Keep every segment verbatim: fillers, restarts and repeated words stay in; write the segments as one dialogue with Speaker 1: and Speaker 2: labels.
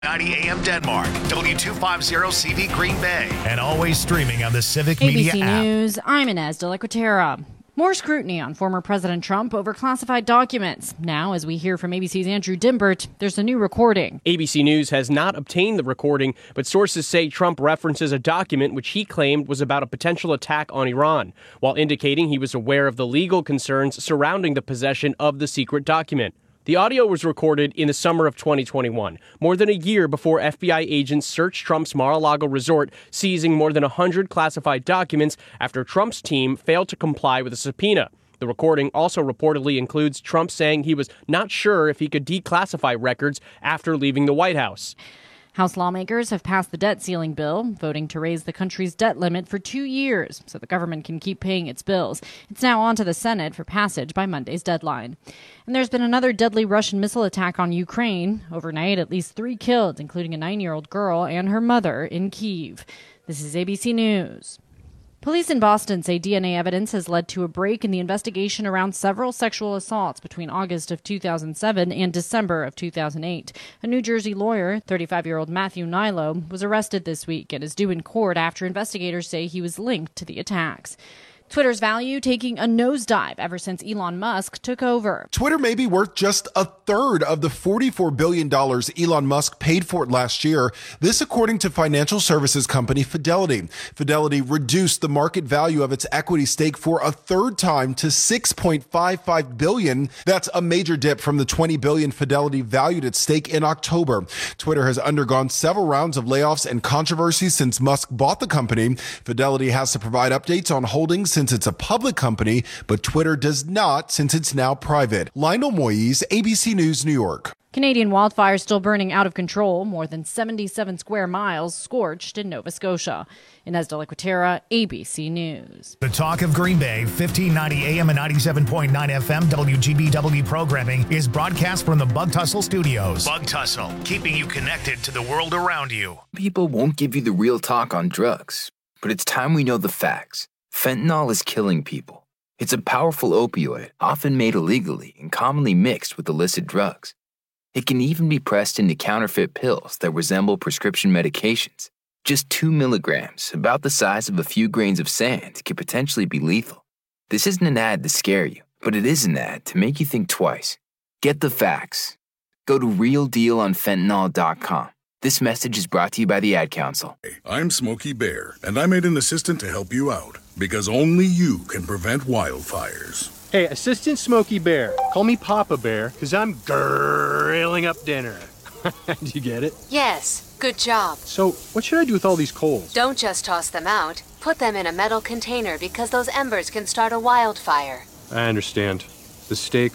Speaker 1: ninety A M Denmark, W two fifty C V Green Bay, and always streaming on the Civic
Speaker 2: A B C
Speaker 1: Media app.
Speaker 2: News, I'm Inez de la Cuetera. More scrutiny on former President Trump over classified documents. Now, as we hear from A B C's Andrew Dimbert, there's a new recording.
Speaker 3: A B C News has not obtained the recording, but sources say Trump references a document which he claimed was about a potential attack on Iran, while indicating he was aware of the legal concerns surrounding the possession of the secret document. The audio was recorded in the summer of twenty twenty-one, more than a year before F B I agents searched Trump's Mar-a-Lago resort, seizing more than one hundred classified documents after Trump's team failed to comply with a subpoena. The recording also reportedly includes Trump saying he was not sure if he could declassify records after leaving the White House.
Speaker 2: House lawmakers have passed the debt ceiling bill, voting to raise the country's debt limit for two years so the government can keep paying its bills. It's now on to the Senate for passage by Monday's deadline. And there's been another deadly Russian missile attack on Ukraine. Overnight, at least three killed, including a nine-year-old girl and her mother in Kyiv. This is A B C News. Police in Boston say D N A evidence has led to a break in the investigation around several sexual assaults between August of two thousand seven and December of two thousand eight. A New Jersey lawyer, thirty-five-year-old Matthew Nilo, was arrested this week and is due in court after investigators say he was linked to the attacks. Twitter's value taking a nosedive ever since Elon Musk took over.
Speaker 4: Twitter may be worth just a third of the forty-four billion dollars Elon Musk paid for it last year. This according to financial services company Fidelity. Fidelity reduced the market value of its equity stake for a third time to six point five five billion dollars. That's a major dip from the twenty billion dollars Fidelity valued its stake in October. Twitter has undergone several rounds of layoffs and controversy since Musk bought the company. Fidelity has to provide updates on holdings since it's a public company, but Twitter does not since it's now private. Lionel Moise, A B C News, New York.
Speaker 2: Canadian wildfires still burning out of control, more than seventy-seven square miles scorched in Nova Scotia. Inez de la Cuetera, A B C News.
Speaker 1: The Talk of Green Bay, fifteen ninety A M and ninety-seven point nine F M W G B W programming is broadcast from the Bug Tussle Studios. Bug Tussle, keeping you connected to the world around you.
Speaker 5: People won't give you the real talk on drugs, but it's time we know the facts. Fentanyl is killing people. It's a powerful opioid, often made illegally and commonly mixed with illicit drugs. It can even be pressed into counterfeit pills that resemble prescription medications. Just two milligrams, about the size of a few grains of sand, can potentially be lethal. This isn't an ad to scare you, but it is an ad to make you think twice. Get the facts. Go to real deal on fentanyl dot com. This message is brought to you by the Ad Council.
Speaker 6: I'm Smokey Bear, and I made an assistant to help you out, because only you can prevent wildfires.
Speaker 7: Hey, Assistant Smokey Bear. Call me Papa Bear, because I'm grilling up dinner. Do you get it?
Speaker 8: Yes, good job.
Speaker 7: So, what should I do with all these coals?
Speaker 8: Don't just toss them out. Put them in a metal container because those embers can start a wildfire.
Speaker 7: I understand. The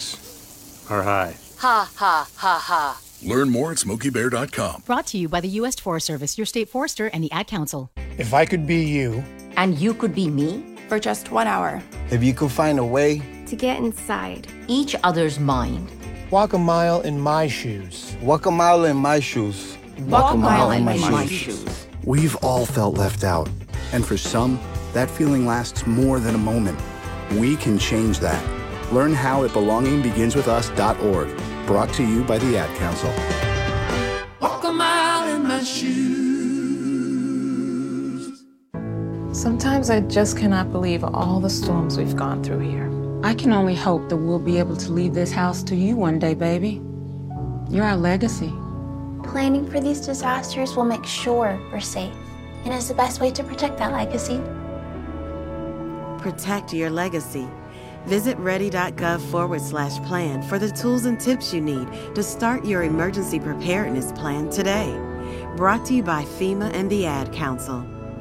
Speaker 7: stakes are high.
Speaker 8: Ha, ha, ha, ha.
Speaker 6: Learn more at smokey bear dot com.
Speaker 9: Brought to you by the U S Forest Service, your state forester, and the Ad Council.
Speaker 10: If I could be you.
Speaker 11: And you could be me?
Speaker 12: For just one hour.
Speaker 10: If you could find a way.
Speaker 11: To get inside each other's mind.
Speaker 10: Walk a mile in my shoes. Walk a mile in my shoes.
Speaker 11: Walk, Walk a mile, mile in, in my, my shoes. shoes.
Speaker 13: We've all felt left out. And for some, that feeling lasts more than a moment. We can change that. Learn how at belonging begins with us dot org. Brought to you by the Ad Council.
Speaker 14: Walk a mile in my shoes.
Speaker 15: Sometimes I just cannot believe all the storms we've gone through here.
Speaker 16: I can only hope that we'll be able to leave this house to you one day, baby. You're our legacy.
Speaker 12: Planning for these disasters will make sure we're safe, and is the best way to protect that legacy.
Speaker 17: Protect your legacy. Visit ready.gov forward slash plan for the tools and tips you need to start your emergency preparedness plan today. Brought to you by FEMA and the Ad Council.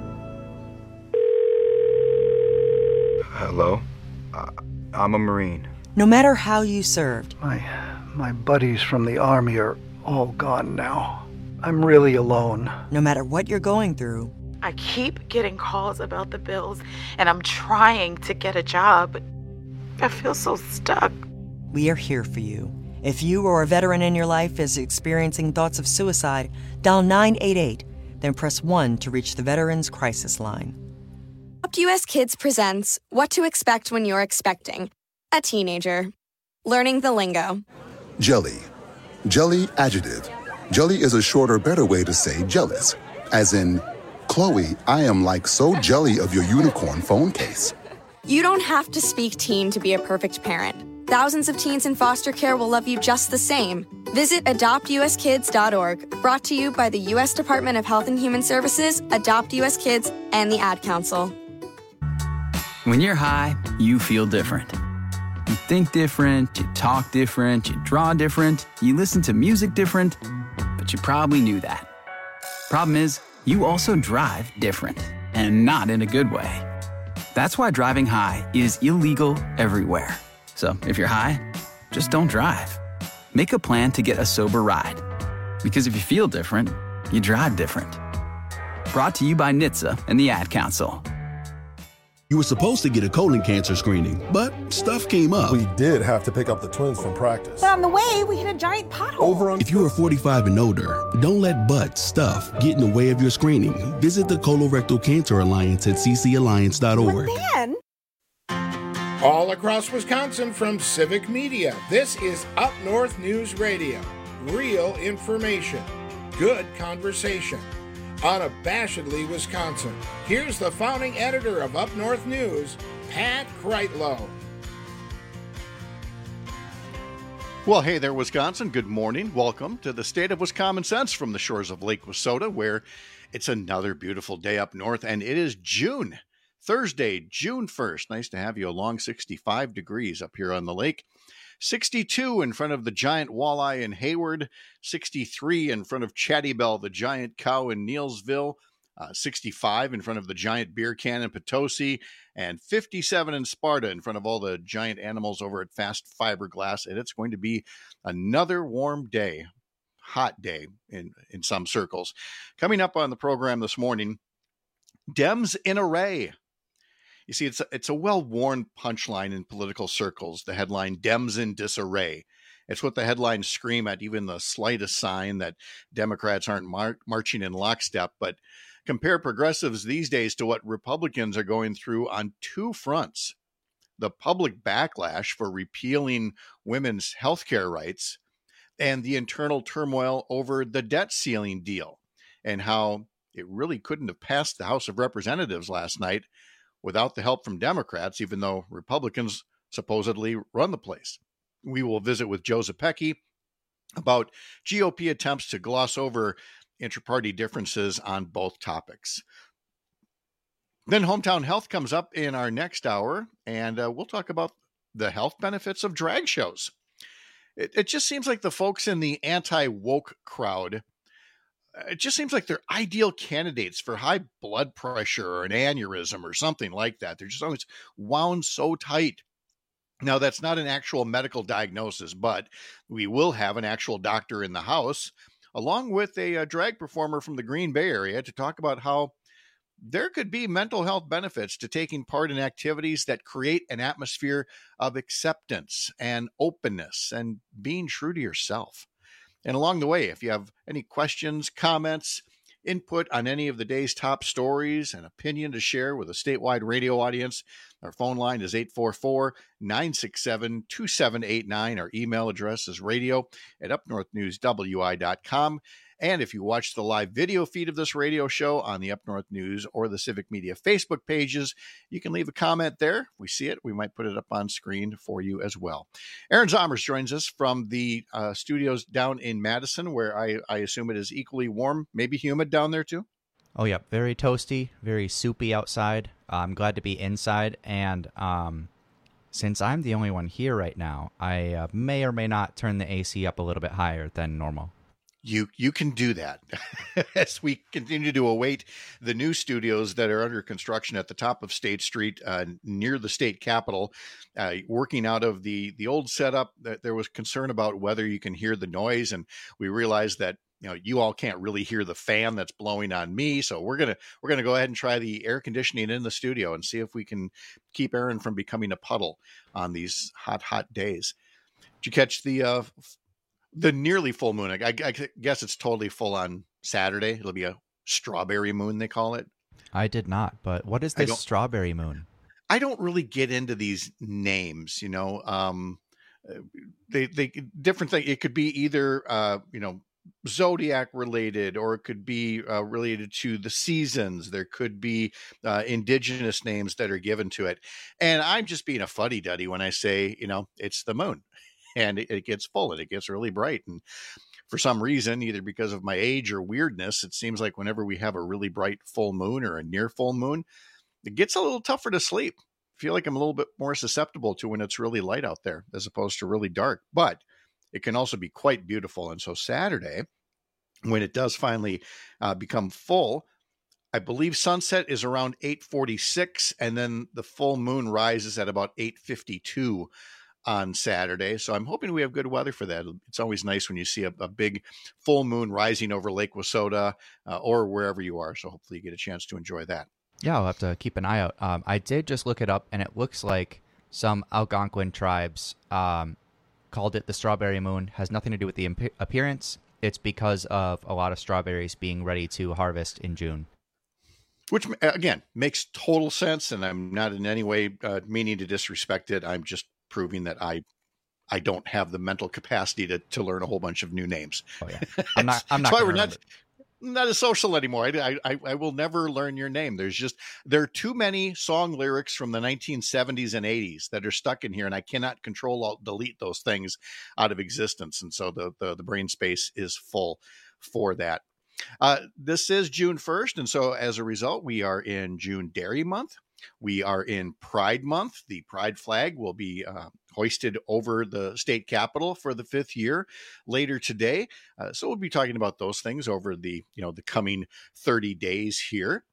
Speaker 18: Hello? Uh, I'm a Marine.
Speaker 19: No matter how you served.
Speaker 10: My, my buddies from the Army are all gone now. I'm really alone.
Speaker 19: No matter what you're going through.
Speaker 20: I keep getting calls about the bills, and I'm trying to get a job, but I feel so stuck.
Speaker 19: We are here for you. If you or a veteran in your life is experiencing thoughts of suicide, dial nine eight eight, then press one to reach the Veterans Crisis Line.
Speaker 21: Adopt U S Kids presents What to Expect When You're Expecting a Teenager. Learning the lingo.
Speaker 22: Jelly. Jelly adjective.
Speaker 3: Jelly is a shorter, better way to say jealous. As in, Chloe, I am like so jelly of your unicorn phone case.
Speaker 21: You don't have to speak teen to be a perfect parent. Thousands of teens in foster care will love you just the same. Visit adopt u s kids dot org, brought to you by the U S Department of Health and Human Services, Adopt U S Kids, and the Ad Council.
Speaker 22: When you're high, you feel different. You think different, you talk different, you draw different, you listen to music different, but you probably knew that. Problem is, you also drive different, and not in a good way. That's why driving high is illegal everywhere. So if you're high, just don't drive. Make a plan to get a sober ride. Because if you feel different, you drive different. Brought to you by N H T S A and the Ad Council.
Speaker 23: You were supposed to get a colon cancer screening, but stuff came up.
Speaker 24: We did have to pick up the twins from practice.
Speaker 25: But on the way, we hit a giant pothole.
Speaker 24: Over on
Speaker 23: if you are forty-five and older, don't let butt stuff get in the way of your screening. Visit the Colorectal Cancer Alliance at c c alliance dot org.
Speaker 25: But then...
Speaker 26: All across Wisconsin from Civic Media, this is Up North News Radio. Real information. Good conversation. Unabashedly Wisconsin. Here's the founding editor of Up North News, Pat Kreitlow.
Speaker 27: Well, hey there, Wisconsin. Good morning. Welcome to the State of Wisconsin Sense from the shores of Lake Wissota, where it's another beautiful day up north, and it is June. Thursday, June first. Nice to have you along. sixty-five degrees up here on the lake. sixty-two in front of the giant walleye in Hayward, sixty-three in front of Chatty Bell, the giant cow in Neilsville, uh, sixty-five in front of the giant beer can in Potosi, and fifty-seven in Sparta in front of all the giant animals over at Fast Fiberglass. And it's going to be another warm day, hot day in, in some circles. Coming up on the program this morning, Dems in array. You see, it's a, it's a well-worn punchline in political circles, the headline, Dems in disarray. It's what the headlines scream at even the slightest sign that Democrats aren't mar- marching in lockstep. But compare progressives these days to what Republicans are going through on two fronts. The public backlash for repealing women's health care rights and the internal turmoil over the debt ceiling deal and how it really couldn't have passed the House of Representatives last night without the help from Democrats, even though Republicans supposedly run the place. We will visit with Joe Zepecki about G O P attempts to gloss over inter-party differences on both topics. Then Hometown Health comes up in our next hour, and uh, we'll talk about the health benefits of drag shows. It, it just seems like the folks in the anti-woke crowd, it just seems like they're ideal candidates for high blood pressure or an aneurysm or something like that. They're just always wound so tight. Now, that's not an actual medical diagnosis, but we will have an actual doctor in the house, along with a, a drag performer from the Green Bay area, to talk about how there could be mental health benefits to taking part in activities that create an atmosphere of acceptance and openness and being true to yourself. And along the way, if you have any questions, comments, input on any of the day's top stories, an opinion to share with a statewide radio audience, our phone line is eight four four, nine six seven, two seven eight nine. Our email address is radio at up north news w i dot com. And if you watch the live video feed of this radio show on the Up North News or the Civic Media Facebook pages, you can leave a comment there. If we see it, we might put it up on screen for you as well. Aaron Zomers joins us from the uh, studios down in Madison, where I, I assume it is equally warm, maybe humid down there too?
Speaker 28: Oh, yeah. Very toasty, very soupy outside. Uh, I'm glad to be inside. And um, since I'm the only one here right now, I uh, may or may not turn the A C up a little bit higher than normal.
Speaker 27: You you can do that as we continue to await the new studios that are under construction at the top of State Street uh, near the state capitol. Uh, working out of the the old setup, that there was concern about whether you can hear the noise, and we realized that you know you all can't really hear the fan that's blowing on me. So we're gonna we're gonna go ahead and try the air conditioning in the studio and see if we can keep Aaron from becoming a puddle on these hot hot days. Did you catch the? Uh, The nearly full moon? I, I guess it's totally full on Saturday. It'll be a strawberry moon, they call it.
Speaker 28: I did not, but what is this strawberry moon?
Speaker 27: I don't really get into these names, you know. Um, they they different thing. It could be either uh, you know zodiac related, or it could be uh, related to the seasons. There could be uh, indigenous names that are given to it. And I'm just being a fuddy-duddy when I say, you know, it's the moon, and it, it gets full and it gets really bright. And for some reason, either because of my age or weirdness, it seems like whenever we have a really bright full moon or a near full moon, it gets a little tougher to sleep. I feel like I'm a little bit more susceptible to when it's really light out there as opposed to really dark. But it can also be quite beautiful. And so Saturday, when it does finally uh, become full, I believe sunset is around eight forty-six, and then the full moon rises at about eight fifty-two on Saturday. So I'm hoping we have good weather for that. It's always nice when you see a, a big full moon rising over Lake Wissota uh, or wherever you are. So hopefully you get a chance to enjoy that.
Speaker 28: Yeah, I'll have to keep an eye out. Um, I did just look it up, and it looks like some Algonquin tribes um, called it the strawberry moon. Has nothing to do with the imp- appearance. It's because of a lot of strawberries being ready to harvest in June.
Speaker 27: Which, again, makes total sense, and I'm not in any way uh, meaning to disrespect it. I'm just proving that I I don't have the mental capacity to, to learn a whole bunch of new names.
Speaker 28: Oh, yeah. I'm not, I'm not
Speaker 27: That's why we're not, not as social anymore. I, I, I will never learn your name. There's just, there are too many song lyrics from the nineteen seventies and eighties that are stuck in here, and I cannot control alt delete those things out of existence. And so the, the, the brain space is full for that. Uh, this is June first, and so as a result, we are in June Dairy Month. We are in Pride Month. The Pride flag will be uh, hoisted over the state capitol for the fifth year later today. Uh, so we'll be talking about those things over the, you know, the coming thirty days here.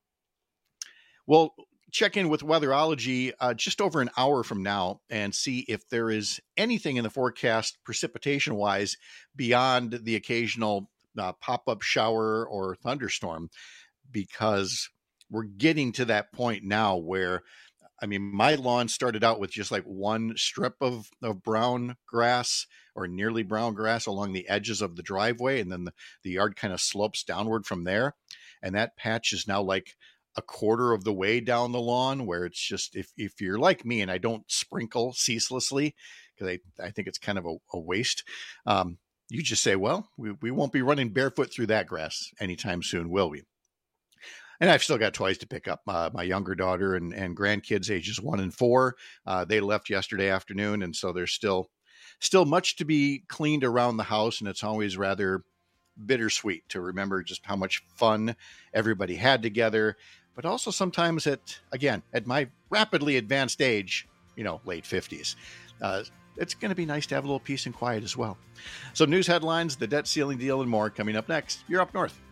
Speaker 27: We'll check in with Weatherology uh, just over an hour from now and see if there is anything in the forecast precipitation-wise beyond the occasional uh, pop-up shower or thunderstorm, because we're getting to that point now where, I mean, my lawn started out with just like one strip of, of brown grass or nearly brown grass along the edges of the driveway. And then the, the yard kind of slopes downward from there. And that patch is now like a quarter of the way down the lawn, where it's just, if, if you're like me and I don't sprinkle ceaselessly, because I, I think it's kind of a, a waste, um, you just say, well, we, we won't be running barefoot through that grass anytime soon, will we? And I've still got toys to pick up. Uh, my younger daughter and, and grandkids, ages one and four, uh, they left yesterday afternoon. And so there's still, still much to be cleaned around the house. And it's always rather bittersweet to remember just how much fun everybody had together. But also sometimes at, again, at my rapidly advanced age, you know, late fifties, uh, it's going to be nice to have a little peace and quiet as well. So news headlines, the debt ceiling deal, and more coming up next. You're Up North.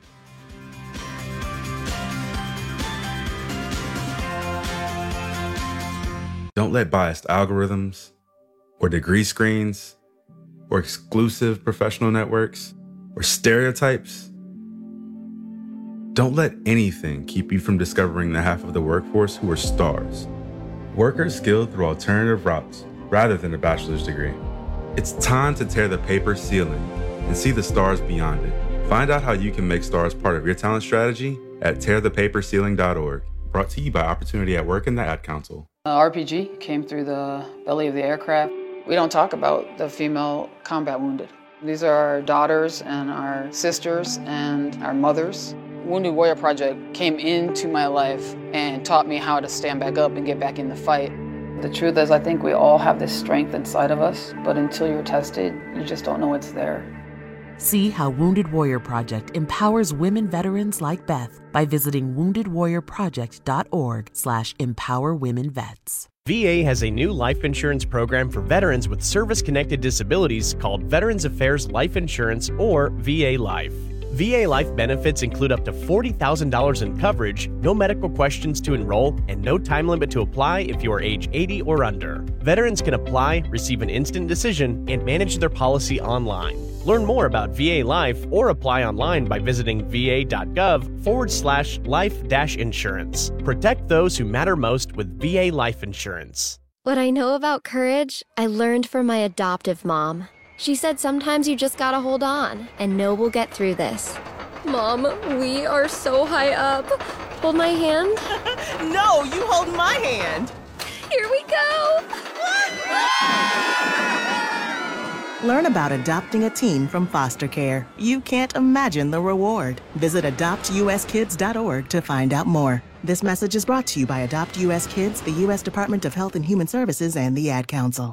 Speaker 1: Don't let biased algorithms or degree screens or exclusive professional networks or stereotypes, don't let anything keep you from discovering the half of the workforce who are stars. Workers skilled through alternative routes rather than a bachelor's degree. It's time to tear the paper ceiling and see the stars beyond it. Find out how you can make stars part of your talent strategy at tear the paper ceiling dot org. Brought to you by Opportunity at Work and the Ad Council.
Speaker 2: Uh, R P G came through the belly of the aircraft. We don't talk about the female combat wounded. These are our daughters and our sisters and our mothers. Wounded Warrior Project came into my life and taught me how to stand back up and get back in the fight. The truth is, I think we all have this strength inside of us, but until you're tested, you just don't know it's there.
Speaker 4: See how Wounded Warrior Project empowers women veterans like Beth by visiting wounded warrior project dot org slash empower women vets.
Speaker 5: V A has a new life insurance program for veterans with service-connected disabilities called Veterans Affairs Life Insurance, or V A Life. V A Life benefits include up to forty thousand dollars in coverage, no medical questions to enroll, and no time limit to apply if you are age eighty or under. Veterans can apply, receive an instant decision, and manage their policy online. Learn more about V A Life or apply online by visiting va.gov forward slash life dash insurance. Protect those who matter most with V A Life Insurance.
Speaker 6: What I know about courage, I learned from my adoptive mom. She said sometimes you just gotta hold on and know we'll get through this. Mom, we are so high up. Hold my hand.
Speaker 7: No, you hold my hand.
Speaker 6: Here we go.
Speaker 8: Learn about adopting a teen from foster care. You can't imagine the reward. Visit adopt u s kids dot org to find out more. This message is brought to you by Adopt U S Kids, the U S Department of Health and Human Services, and the Ad Council.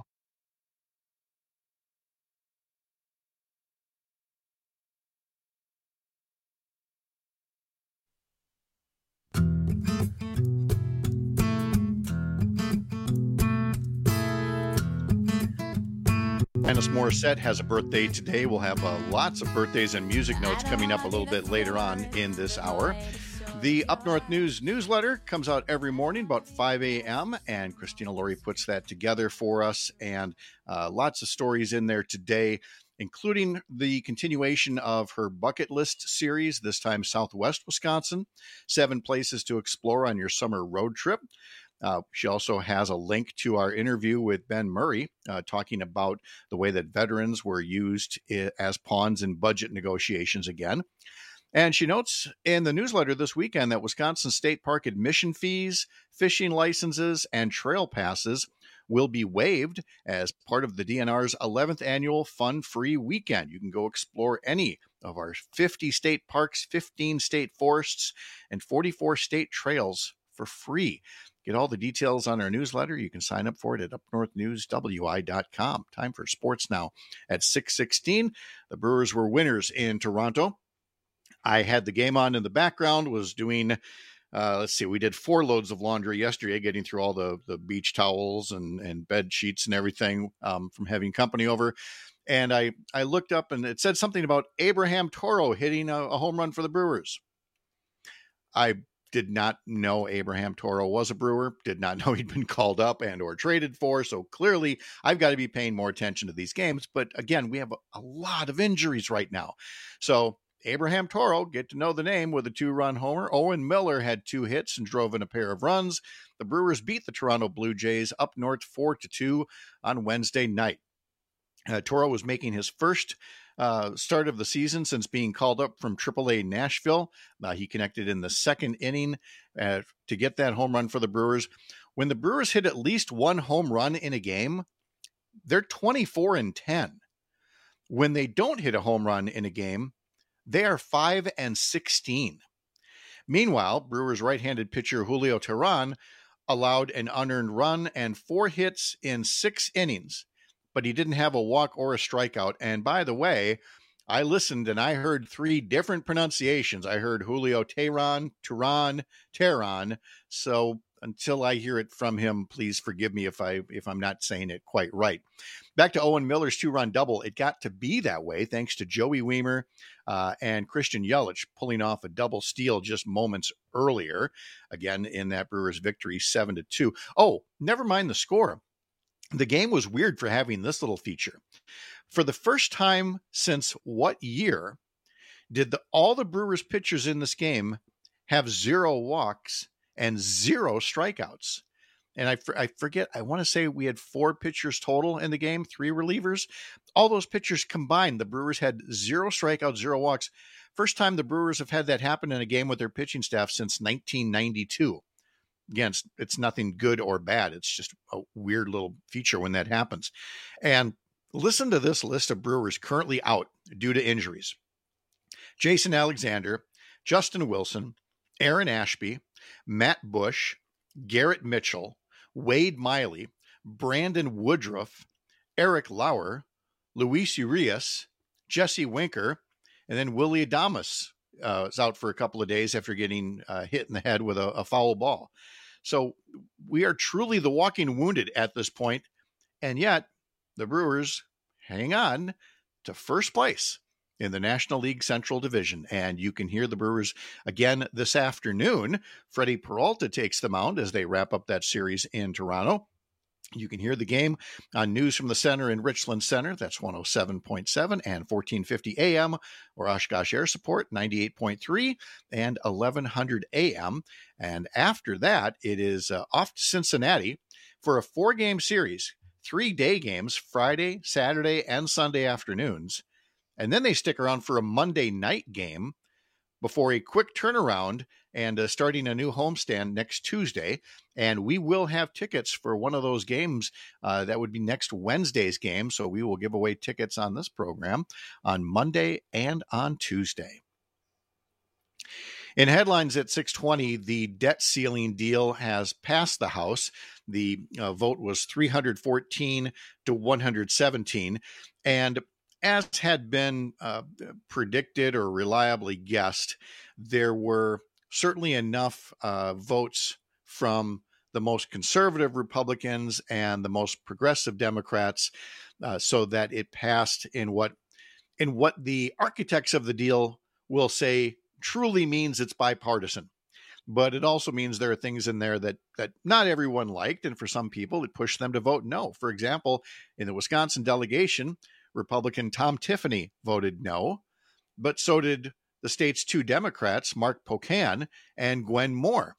Speaker 27: Alanis Morissette has a birthday today. We'll have uh, lots of birthdays and music notes coming up a little bit later on in this hour. The Up North News newsletter comes out every morning about five a.m., and Christina Laurie puts that together for us, and uh, lots of stories in there today, including the continuation of her bucket list series, this time Southwest Wisconsin, seven places to explore on your summer road trip. Uh, she also has a link to our interview with Ben Murray, uh, talking about the way that veterans were used I- as pawns in budget negotiations again. And she notes in the newsletter this weekend that Wisconsin State Park admission fees, fishing licenses, and trail passes will be waived as part of the D N R's eleventh annual fun-free weekend. You can go explore any of our fifty state parks, fifteen state forests, and forty-four state trails for free. Get all the details on our newsletter. You can sign up for it at up north news w i dot com. Time for sports now at six sixteen. The Brewers were winners in Toronto. I had the game on in the background, was doing, uh, let's see, we did four loads of laundry yesterday, getting through all the, the beach towels and, and bed sheets and everything um, from having company over. And I, I looked up and it said something about Abraham Toro hitting a, a home run for the Brewers. I did not know Abraham Toro was a Brewer, did not know he'd been called up and or traded for. So clearly I've got to be paying more attention to these games. But again, we have a, a lot of injuries right now. So Abraham Toro, get to know the name, with a two-run homer. Owen Miller had two hits and drove in a pair of runs. The Brewers beat the Toronto Blue Jays up north four to two on Wednesday night. Uh, Toro was making his first uh, start of the season since being called up from triple A Nashville. Uh, he connected in the second inning uh, to get that home run for the Brewers. When the Brewers hit at least one home run in a game, they're twenty-four and ten. When they don't hit a home run in a game, they are five and sixteen. Meanwhile, Brewers right-handed pitcher Julio Teheran allowed an unearned run and four hits in six innings, but he didn't have a walk or a strikeout. And by the way, I listened and I heard three different pronunciations. I heard Julio Teheran, Teheran, Teheran. So until I hear it from him, please forgive me if I if I'm not saying it quite right. Back to Owen Miller's two-run double. It got to be that way thanks to Joey Wiemer uh, and Christian Yelich pulling off a double steal just moments earlier, again in that Brewers victory, seven to two. Oh, never mind the score. The game was weird for having this little feature. For the first time since what year did the, all the Brewers pitchers in this game have zero walks and zero strikeouts? And I, I forget, I want to say we had four pitchers total in the game, three relievers. All those pitchers combined, the Brewers had zero strikeouts, zero walks. First time the Brewers have had that happen in a game with their pitching staff since nineteen ninety-two. Again, it's, it's nothing good or bad. It's just a weird little feature when that happens. And listen to this list of Brewers currently out due to injuries. Jason Alexander, Justin Wilson, Aaron Ashby, Matt Bush, Garrett Mitchell, Wade Miley, Brandon Woodruff, Eric Lauer, Luis Urias, Jesse Winker, and then Willie Adames uh, is out for a couple of days after getting uh, hit in the head with a, a foul ball. So we are truly the walking wounded at this point, and yet the Brewers hang on to first place in the National League Central Division. And you can hear the Brewers again this afternoon. Freddie Peralta takes the mound as they wrap up that series in Toronto. You can hear the game on News from the Center in Richland Center. That's one oh seven point seven and fourteen fifty A M, or Oshkosh Air Support ninety-eight point three and eleven hundred A M. And after that, it is uh, off to Cincinnati for a four-game series, three day games, Friday, Saturday, and Sunday afternoons. And then they stick around for a Monday night game before a quick turnaround and uh, starting a new homestand next Tuesday. And we will have tickets for one of those games. Uh, that would be next Wednesday's game. So we will give away tickets on this program on Monday and on Tuesday. In headlines at six twenty, the debt ceiling deal has passed the House. The uh, vote was three hundred fourteen to one hundred seventeen. And as had been uh, predicted or reliably guessed, there were certainly enough uh, votes from the most conservative Republicans and the most progressive Democrats uh, so that it passed in what in what the architects of the deal will say truly means it's bipartisan. But it also means there are things in there that that not everyone liked, and for some people it pushed them to vote no. For example, in the Wisconsin delegation, Republican Tom Tiffany voted no, but so did the state's two Democrats, Mark Pocan and Gwen Moore.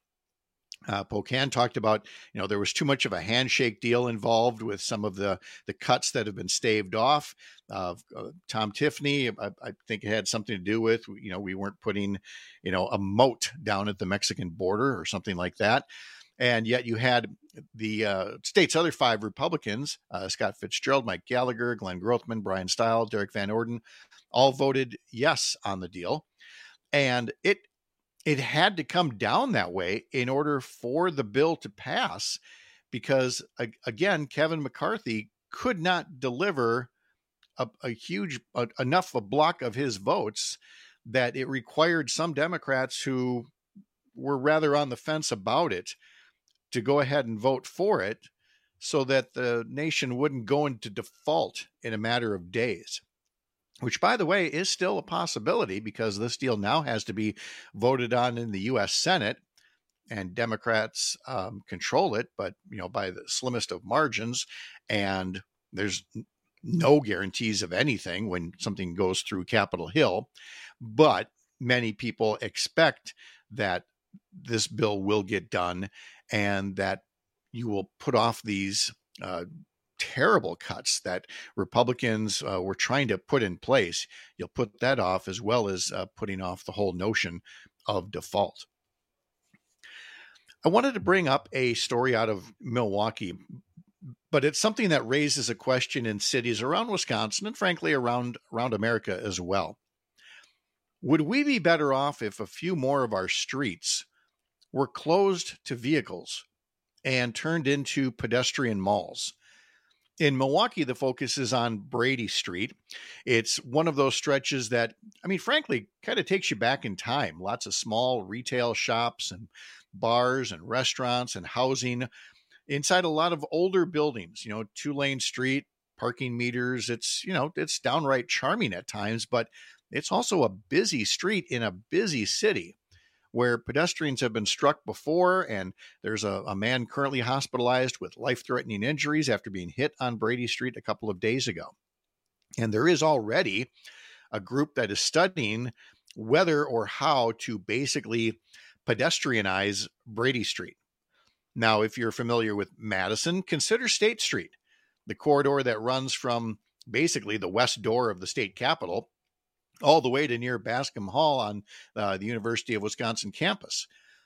Speaker 27: Uh, Pocan talked about, you know, there was too much of a handshake deal involved with some of the, the cuts that have been staved off. Uh, uh, Tom Tiffany, I, I think it had something to do with, you know, we weren't putting, you know, a moat down at the Mexican border or something like that. And yet you had the uh, state's other five Republicans, uh, Scott Fitzgerald, Mike Gallagher, Glenn Grothman, Brian Stile, Derek Van Orden, all voted yes on the deal. And it It had to come down that way in order for the bill to pass, because, again, Kevin McCarthy could not deliver a, a huge a, enough a block of his votes that it required some Democrats who were rather on the fence about it to go ahead and vote for it so that the nation wouldn't go into default in a matter of days. Which, by the way, is still a possibility because this deal now has to be voted on in the U S Senate, and Democrats um, control it, but, you know, by the slimmest of margins. And there's no guarantees of anything when something goes through Capitol Hill. But many people expect that this bill will get done and that you will put off these uh, terrible cuts that Republicans uh, were trying to put in place. You'll put that off, as well as uh, putting off the whole notion of default. I wanted to bring up a story out of Milwaukee, but it's something that raises a question in cities around Wisconsin and frankly around, around America as well. Would we be better off if a few more of our streets were closed to vehicles and turned into pedestrian malls? In Milwaukee, the focus is on Brady Street. It's one of those stretches that, I mean, frankly, kind of takes you back in time. Lots of small retail shops and bars and restaurants and housing inside a lot of older buildings, you know, two-lane street, parking meters. It's, you know, it's downright charming at times, but it's also a busy street in a busy city where pedestrians have been struck before, and there's a, a man currently hospitalized with life-threatening injuries after being hit on Brady Street a couple of days ago. And there is already a group that is studying whether or how to basically pedestrianize Brady Street. Now, if you're familiar with Madison, consider State Street, the corridor that runs from basically the west door of the state capitol all the way to near Bascom Hall on uh, the University of Wisconsin campus.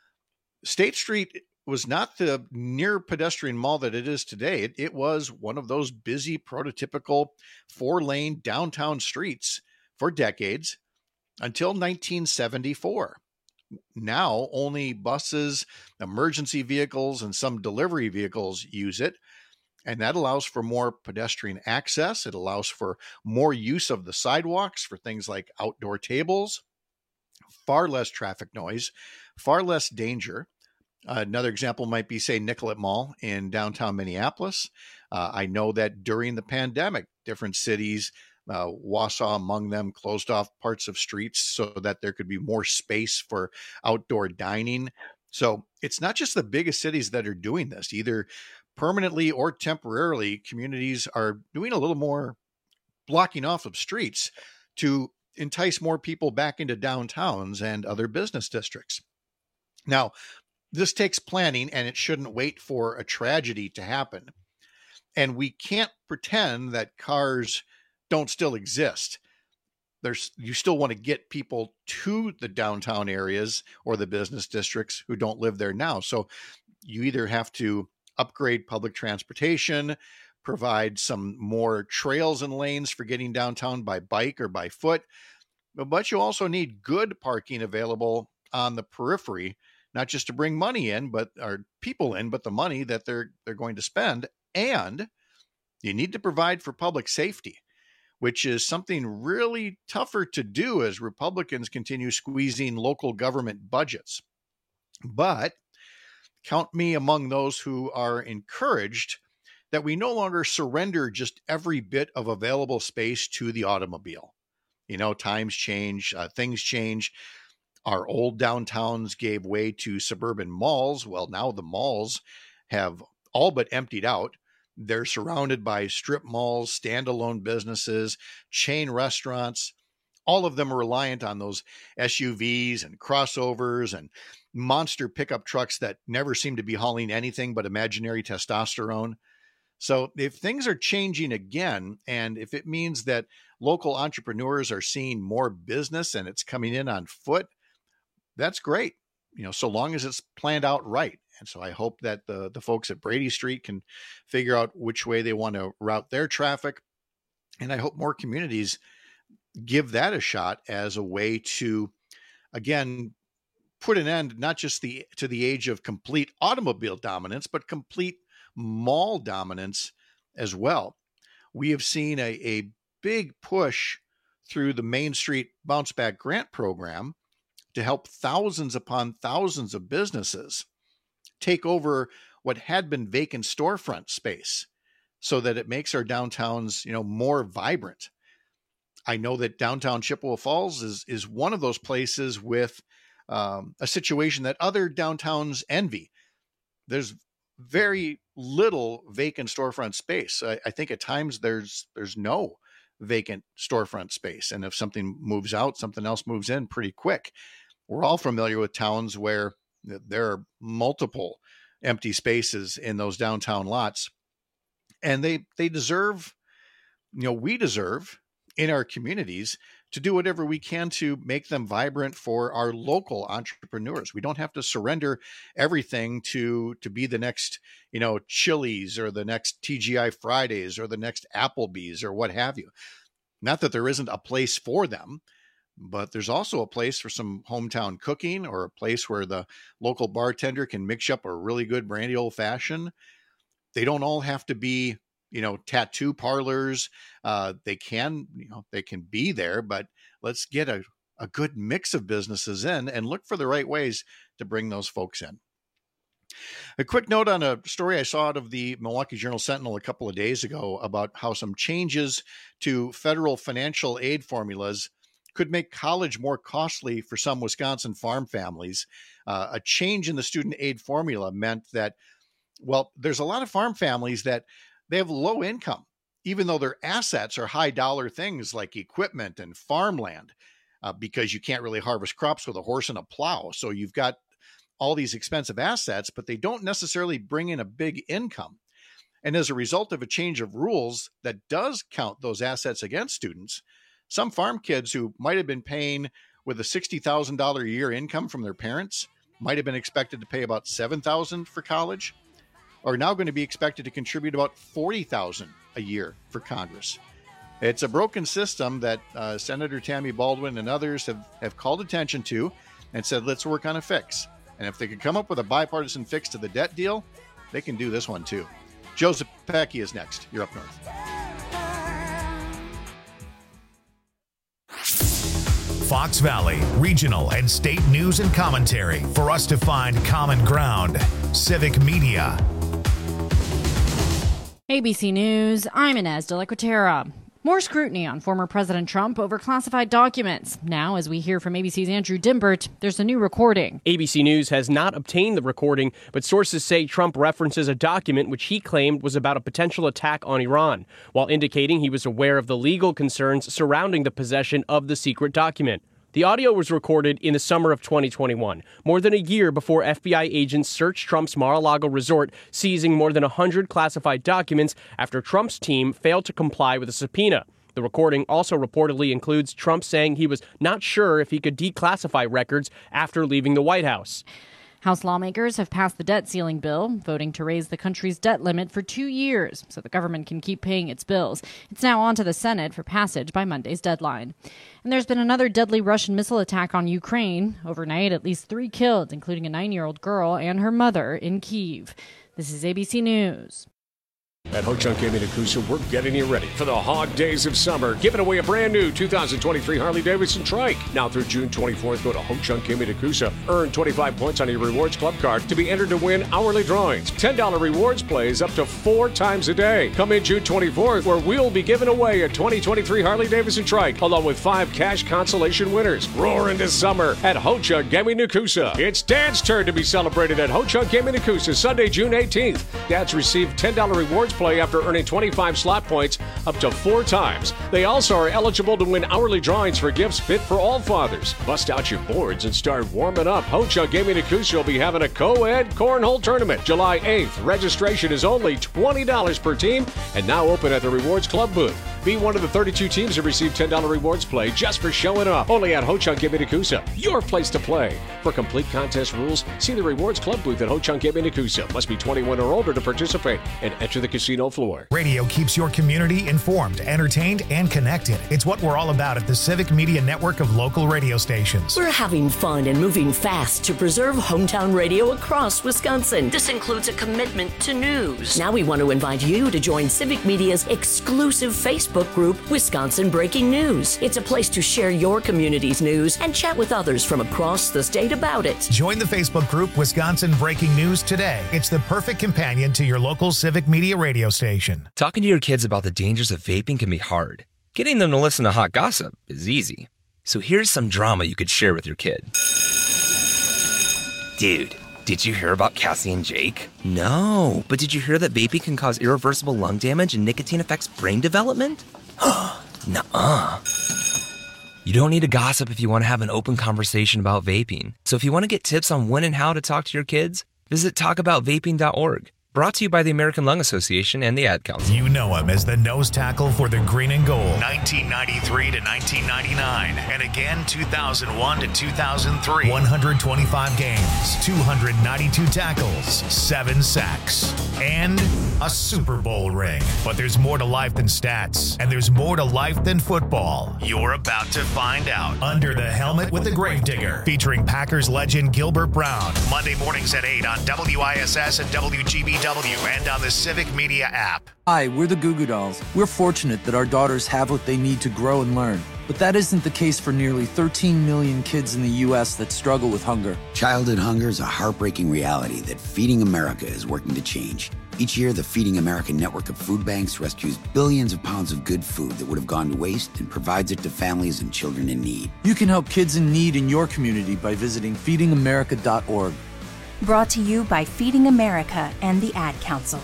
Speaker 27: State Street was not the near pedestrian mall that it is today. It, it was one of those busy, prototypical four-lane downtown streets for decades until nineteen seventy-four. Now, only buses, emergency vehicles, and some delivery vehicles use it. And that allows for more pedestrian access. It allows for more use of the sidewalks for things like outdoor tables, far less traffic noise, far less danger. Uh, another example might be, say, Nicollet Mall in downtown Minneapolis. Uh, I know that during the pandemic, different cities, uh, Wausau among them, closed off parts of streets so that there could be more space for outdoor dining. So it's not just the biggest cities that are doing this. Either permanently or temporarily, communities are doing a little more blocking off of streets to entice more people back into downtowns and other business districts. Now, this takes planning, and it shouldn't wait for a tragedy to happen. And we can't pretend that cars don't still exist. there's you still want to get people to the downtown areas or the business districts who don't live there now. So you either have to upgrade public transportation, provide some more trails and lanes for getting downtown by bike or by foot, but you also need good parking available on the periphery, not just to bring money in, but or people in, but the money that they're they're going to spend. And you need to provide for public safety, which is something really tougher to do as Republicans continue squeezing local government budgets. But count me among those who are encouraged that we no longer surrender just every bit of available space to the automobile. You know, times change, uh, things change. Our old downtowns gave way to suburban malls. Well, now the malls have all but emptied out. They're surrounded by strip malls, standalone businesses, chain restaurants. All of them are reliant on those S U Vs and crossovers and monster pickup trucks that never seem to be hauling anything but imaginary testosterone. So if things are changing again, and if it means that local entrepreneurs are seeing more business and it's coming in on foot, that's great, you know, so long as it's planned out right. And so I hope that the, the folks at Brady Street can figure out which way they want to route their traffic. And I hope more communities give that a shot as a way to, again, put an end not just the to the age of complete automobile dominance, but complete mall dominance as well. We have seen a, a big push through the Main Street Bounce Back Grant Program to help thousands upon thousands of businesses take over what had been vacant storefront space so that it makes our downtowns, you know, more vibrant. I know that downtown Chippewa Falls is, is one of those places with um, a situation that other downtowns envy. There's very little vacant storefront space. I, I think at times there's there's no vacant storefront space. And if something moves out, something else moves in pretty quick. We're all familiar with towns where there are multiple empty spaces in those downtown lots. And they they deserve, you know, we deserve in our communities to do whatever we can to make them vibrant for our local entrepreneurs. We don't have to surrender everything to, to be the next, you know, Chili's or the next T G I Fridays or the next Applebee's or what have you. Not that there isn't a place for them, but there's also a place for some hometown cooking or a place where the local bartender can mix up a really good brandy old fashioned. They don't all have to be, you know, tattoo parlors. Uh, they can, you know, they can be there, but let's get a, a good mix of businesses in and look for the right ways to bring those folks in. A quick note on a story I saw out of the Milwaukee Journal Sentinel a couple of days ago about how some changes to federal financial aid formulas could make college more costly for some Wisconsin farm families. Uh, a change in the student aid formula meant that, well, there's a lot of farm families that they have low income, even though their assets are high dollar things like equipment and farmland, uh, because you can't really harvest crops with a horse and a plow. So you've got all these expensive assets, but they don't necessarily bring in a big income. And as a result of a change of rules that does count those assets against students, some farm kids who might have been paying with a sixty thousand dollars a year income from their parents might have been expected to pay about seven thousand dollars for college, are now going to be expected to contribute about forty thousand dollars a year for Congress. It's a broken system that uh, Senator Tammy Baldwin and others have, have called attention to and said, let's work on a fix. And if they could come up with a bipartisan fix to the debt deal, they can do this one too. Joseph Pecky is next. You're up north.
Speaker 9: Fox Valley, regional and state news and commentary for us to find common ground. Civic Media.
Speaker 11: A B C News, I'm Inez de la Quatera. More scrutiny on former President Trump over classified documents. Now, as we hear from A B C's Andrew Dimbert, there's a new recording.
Speaker 12: A B C News has not obtained the recording, but sources say Trump references a document which he claimed was about a potential attack on Iran, while indicating he was aware of the legal concerns surrounding the possession of the secret document. The audio was recorded in the summer of twenty twenty-one, more than a year before F B I agents searched Trump's Mar-a-Lago resort, seizing more than one hundred classified documents after Trump's team failed to comply with a subpoena. The recording also reportedly includes Trump saying he was not sure if he could declassify records after leaving the White House.
Speaker 11: House lawmakers have passed the debt ceiling bill, voting to raise the country's debt limit for two years so the government can keep paying its bills. It's now on to the Senate for passage by Monday's deadline. And there's been another deadly Russian missile attack on Ukraine. Overnight, at least three killed, including a nine-year-old girl and her mother in Kyiv. This is A B C News.
Speaker 10: At Ho-Chunk Gaming in Coosa, we're getting you ready for the hog days of summer, giving away a brand new two thousand twenty-three Harley-Davidson trike. Now through June twenty-fourth, go to Ho-Chunk Gaming in Coosa. Earn twenty-five points on your Rewards Club card to be entered to win hourly drawings. ten dollars rewards plays up to four times a day. Come in June twenty-fourth, where we'll be giving away a twenty twenty-three Harley-Davidson trike, along with five cash consolation winners. Roar into summer at Ho-Chunk Gaming in Coosa. It's Dad's turn to be celebrated at Ho-Chunk Gaming in Coosa, Sunday, June eighteenth. Dads receive ten dollars rewards play after earning twenty-five slot points up to four times. They also are eligible to win hourly drawings for gifts fit for all fathers. Bust out your boards and start warming up. Ho-Chunk Gaming in Coosa will be having a co-ed cornhole tournament July eighth. Registration is only twenty dollars per team and now open at the Rewards Club booth. Be one of the thirty-two teams that receive ten dollars rewards play just for showing up. Only at Ho-Chunk Gaming in Coosa, your place to play. For complete contest rules, see the Rewards Club booth at Ho-Chunk Gaming in Coosa. Must be twenty-one or older to participate and enter the casino floor.
Speaker 9: Radio keeps your community informed, entertained, and connected. It's what we're all about at the Civic Media Network of local radio stations.
Speaker 13: We're having fun and moving fast to preserve hometown radio across Wisconsin. This includes a commitment to news. Now we want to invite you to join Civic Media's exclusive Facebook group, Wisconsin Breaking News. It's a place to share your community's news and chat with others from across the state about it.
Speaker 9: Join the Facebook group Wisconsin Breaking News today. It's the perfect companion to your local Civic Media radio station.
Speaker 14: Talking to your kids about the dangers of vaping can be hard. Getting them to listen to hot gossip is easy. So here's some drama you could share with your kid. Dude, did you hear about Cassie and Jake? No, but did you hear that vaping can cause irreversible lung damage and nicotine affects brain development? Nuh-uh. You don't need to gossip if you want to have an open conversation about vaping. So if you want to get tips on when and how to talk to your kids, visit talk about vaping dot org. Brought to you by the American Lung Association and the Ad Council.
Speaker 9: You know him as the nose tackle for the Green and Gold, nineteen ninety-three to nineteen ninety-nine, and again two thousand one to two thousand three. one hundred twenty-five games, two hundred ninety-two tackles, seven sacks, and a Super Bowl ring. But there's more to life than stats, and there's more to life than football. You're about to find out. Under the Helmet with the Gravedigger, featuring Packers legend Gilbert Brown. Monday mornings at eight on W I S S and W G B W and on the Civic Media app.
Speaker 15: Hi, we're the Goo Goo Dolls. We're fortunate that our daughters have what they need to grow and learn. But that isn't the case for nearly thirteen million kids in the U S that struggle with hunger.
Speaker 16: Childhood hunger is a heartbreaking reality that Feeding America is working to change. Each year, the Feeding America network of food banks rescues billions of pounds of good food that would have gone to waste and provides it to families and children in need.
Speaker 15: You can help kids in need in your community by visiting feeding america dot org.
Speaker 17: Brought to you by Feeding America and the Ad Council.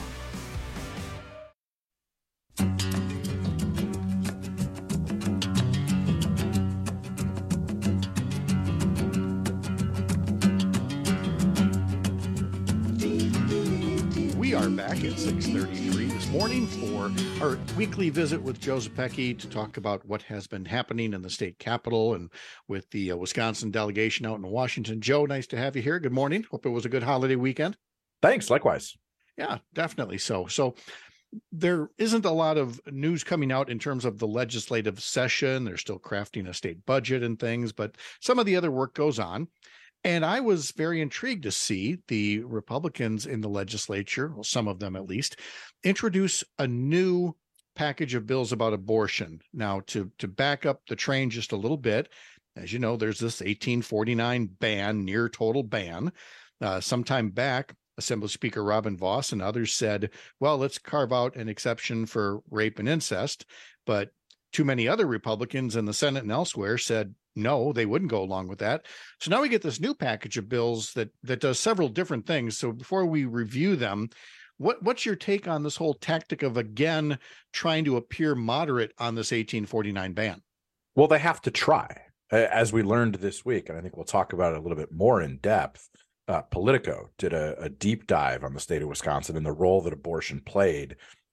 Speaker 27: We are back at six thirty-three this morning for our weekly visit with Joe Zepecki to talk about what has been happening in the state capitol and with the uh, Wisconsin delegation out in Washington. Joe, nice to have you here. Good morning. Hope it was a good holiday weekend.
Speaker 18: Thanks. Likewise.
Speaker 27: Yeah, definitely so. So there isn't a lot of news coming out in terms of the legislative session. They're still crafting a state budget and things, but some of the other work goes on. And I was very intrigued to see the Republicans in the legislature, well, some of them at least, introduce a new package of bills about abortion. Now, to, to back up the train just a little bit, as you know, there's this eighteen forty-nine ban, near total ban. Uh, sometime back, Assembly Speaker Robin Vos and others said, well, let's carve out an exception for rape and incest. But too many other Republicans in the Senate and elsewhere said, no, they wouldn't go along with that. So now we get this new package of bills that that does several different things. So before we review them, what what's your take on this whole tactic of, again, trying to appear moderate on this eighteen forty-nine ban?
Speaker 18: Well, they have to try, as we learned this week, and I think we'll talk about it a little bit more in depth. Uh, Politico did a, a deep dive on the state of Wisconsin and the role that abortion played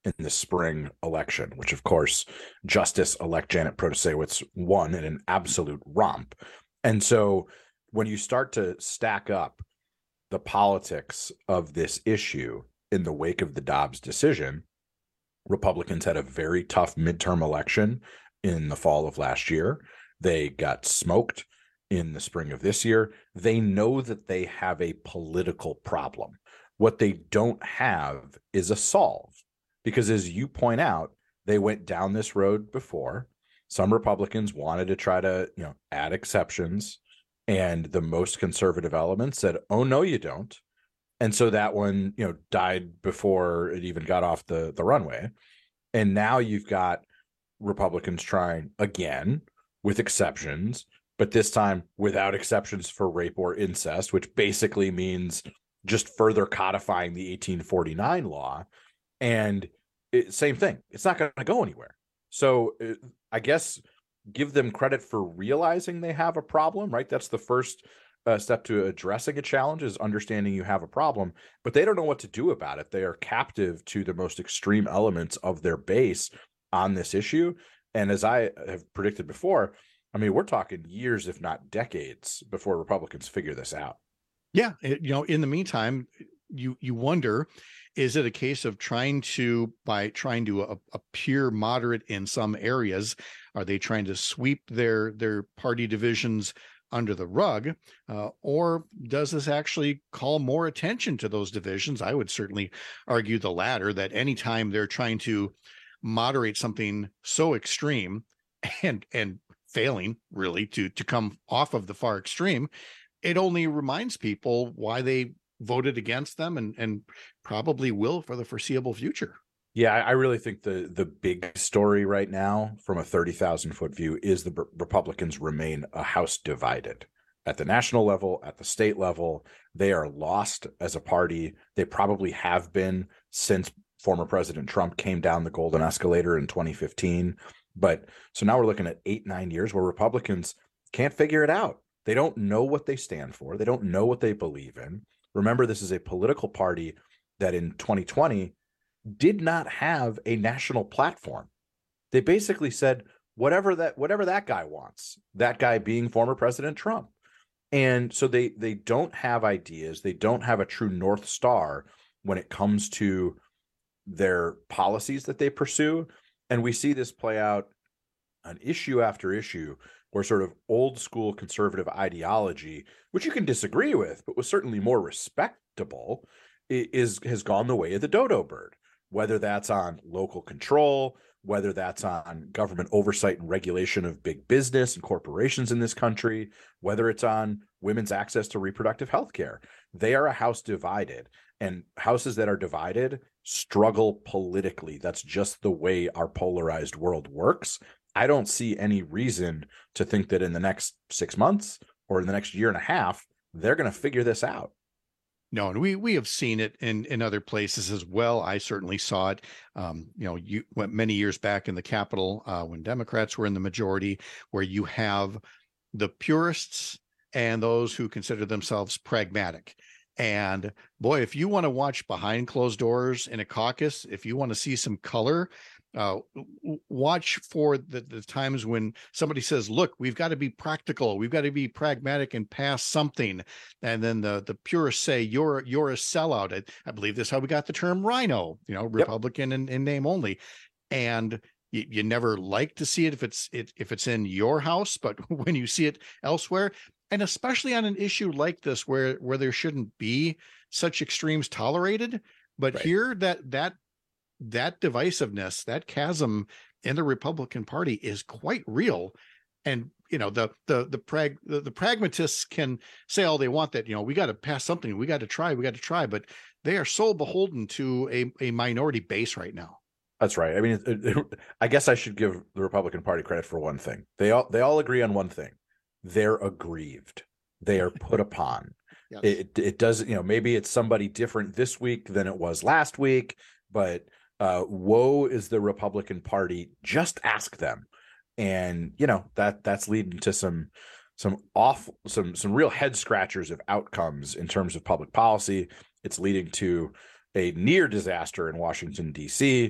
Speaker 18: in the spring election, which of course Justice-elect Janet Protasewicz won in an absolute romp. And so when you start to stack up the politics of this issue in the wake of the Dobbs decision, Republicans had a very tough midterm election in the fall of last year. They got smoked in the spring of this year. They know that they have a political problem. What they don't have is a solve. Because as you point out, they went down this road before. Some Republicans wanted to try to, you know, add exceptions, and the most conservative elements said, "Oh no, you don't." And so that one, you know, died before it even got off the the runway. And now you've got Republicans trying again with exceptions, but this time without exceptions for rape or incest, which basically means just further codifying the eighteen forty-nine law. And it, same thing, it's not going to go anywhere. So uh, I guess give them credit for realizing they have a problem, right? That's the first uh, step to addressing a challenge, is understanding you have a problem, but they don't know what to do about it. They are captive to the most extreme elements of their base on this issue. And as I have predicted before, I mean, we're talking years, if not decades, before Republicans figure this out.
Speaker 27: Yeah. It, you know, in the meantime, you, you wonder, is it a case of trying to, by trying to uh, appear moderate in some areas, are they trying to sweep their, their party divisions under the rug? Uh, or does this actually call more attention to those divisions? I would certainly argue the latter, that anytime they're trying to moderate something so extreme and, and failing really to, to come off of the far extreme, it only reminds people why they voted against them and, and probably will for the foreseeable future.
Speaker 18: Yeah, I really think the the big story right now from a thirty thousand foot view is the Republicans remain a house divided. At the national level, at the state level, they are lost as a party. They probably have been since former President Trump came down the golden escalator in twenty fifteen. But so now we're looking at eight, nine years where Republicans can't figure it out. They don't know what they stand for. They don't know what they believe in. Remember, this is a political party that in twenty twenty did not have a national platform. They basically said, whatever that whatever that guy wants, that guy being former President Trump. And so they they don't have ideas. They don't have a true North Star when it comes to their policies that they pursue. And we see this play out on issue after issue, where sort of old school conservative ideology, which you can disagree with, but was certainly more respectable, is has gone the way of the dodo bird, whether that's on local control, whether that's on government oversight and regulation of big business and corporations in this country, whether it's on women's access to reproductive health care. They are a house divided, and houses that are divided struggle politically. That's just the way our polarized world works. I don't see any reason to think that in the next six months or in the next year and a half, they're going to figure this out.
Speaker 27: No, and we we have seen it in, in other places as well. I certainly saw it, um, you know, you went many years back in the Capitol uh, when Democrats were in the majority, where you have the purists and those who consider themselves pragmatic. And boy, if you want to watch behind closed doors in a caucus, if you want to see some color, Uh, watch for the, the times when somebody says, look, we've got to be practical. We've got to be pragmatic and pass something. And then the, the purists say, you're, you're a sellout. I, I believe this is how we got the term rhino, you know, Republican yep. in, in name only. And you, you never like to see it if it's, it, if it's in your house, but when you see it elsewhere, and especially on an issue like this, where, where there shouldn't be such extremes tolerated, but right. here that, that, that divisiveness, that chasm in the Republican Party is quite real. And, you know, the, the, the prag, the, the pragmatists can say all they want that, you know, we got to pass something, we got to try, we got to try, but they are so beholden to a, a minority base right now.
Speaker 18: That's right. I mean, it, it, I guess I should give the Republican Party credit for one thing. They all, they all agree on one thing. They're aggrieved. They are put upon. Yes. It, it doesn't, you know, maybe it's somebody different this week than it was last week, but Uh, woe is the Republican Party. Just ask them. And, you know, that that's leading to some some awful, some some real head scratchers of outcomes in terms of public policy. It's leading to a near disaster in Washington, D C.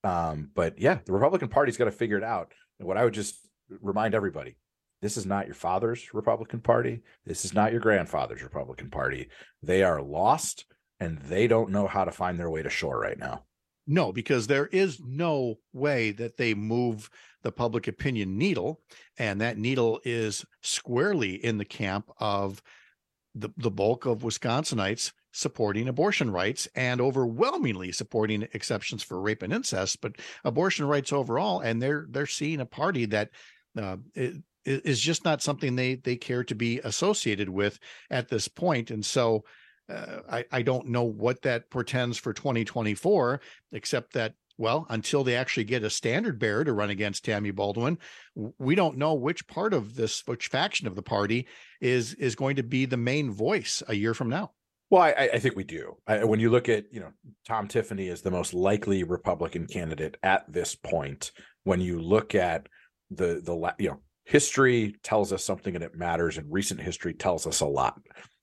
Speaker 18: Um, but yeah, the Republican Party's got to figure it out. And what I would just remind everybody, this is not your father's Republican Party. This is not your grandfather's Republican Party. They are lost, and they don't know how to find their way to shore right now.
Speaker 27: No, because there is no way that they move the public opinion needle, and that needle is squarely in the camp of the, the bulk of Wisconsinites supporting abortion rights and overwhelmingly supporting exceptions for rape and incest, but abortion rights overall. And they're they're seeing a party that uh, is just not something they they care to be associated with at this point. And so uh, I, I don't know what that portends for twenty twenty-four, except that, well, until they actually get a standard bearer to run against Tammy Baldwin, we don't know which part of this, which faction of the party is is going to be the main voice a year from now.
Speaker 18: Well, I, I think we do. I, when you look at, you know, Tom Tiffany is the most likely Republican candidate at this point. When you look at the, the you know, history tells us something and it matters, and recent history tells us a lot.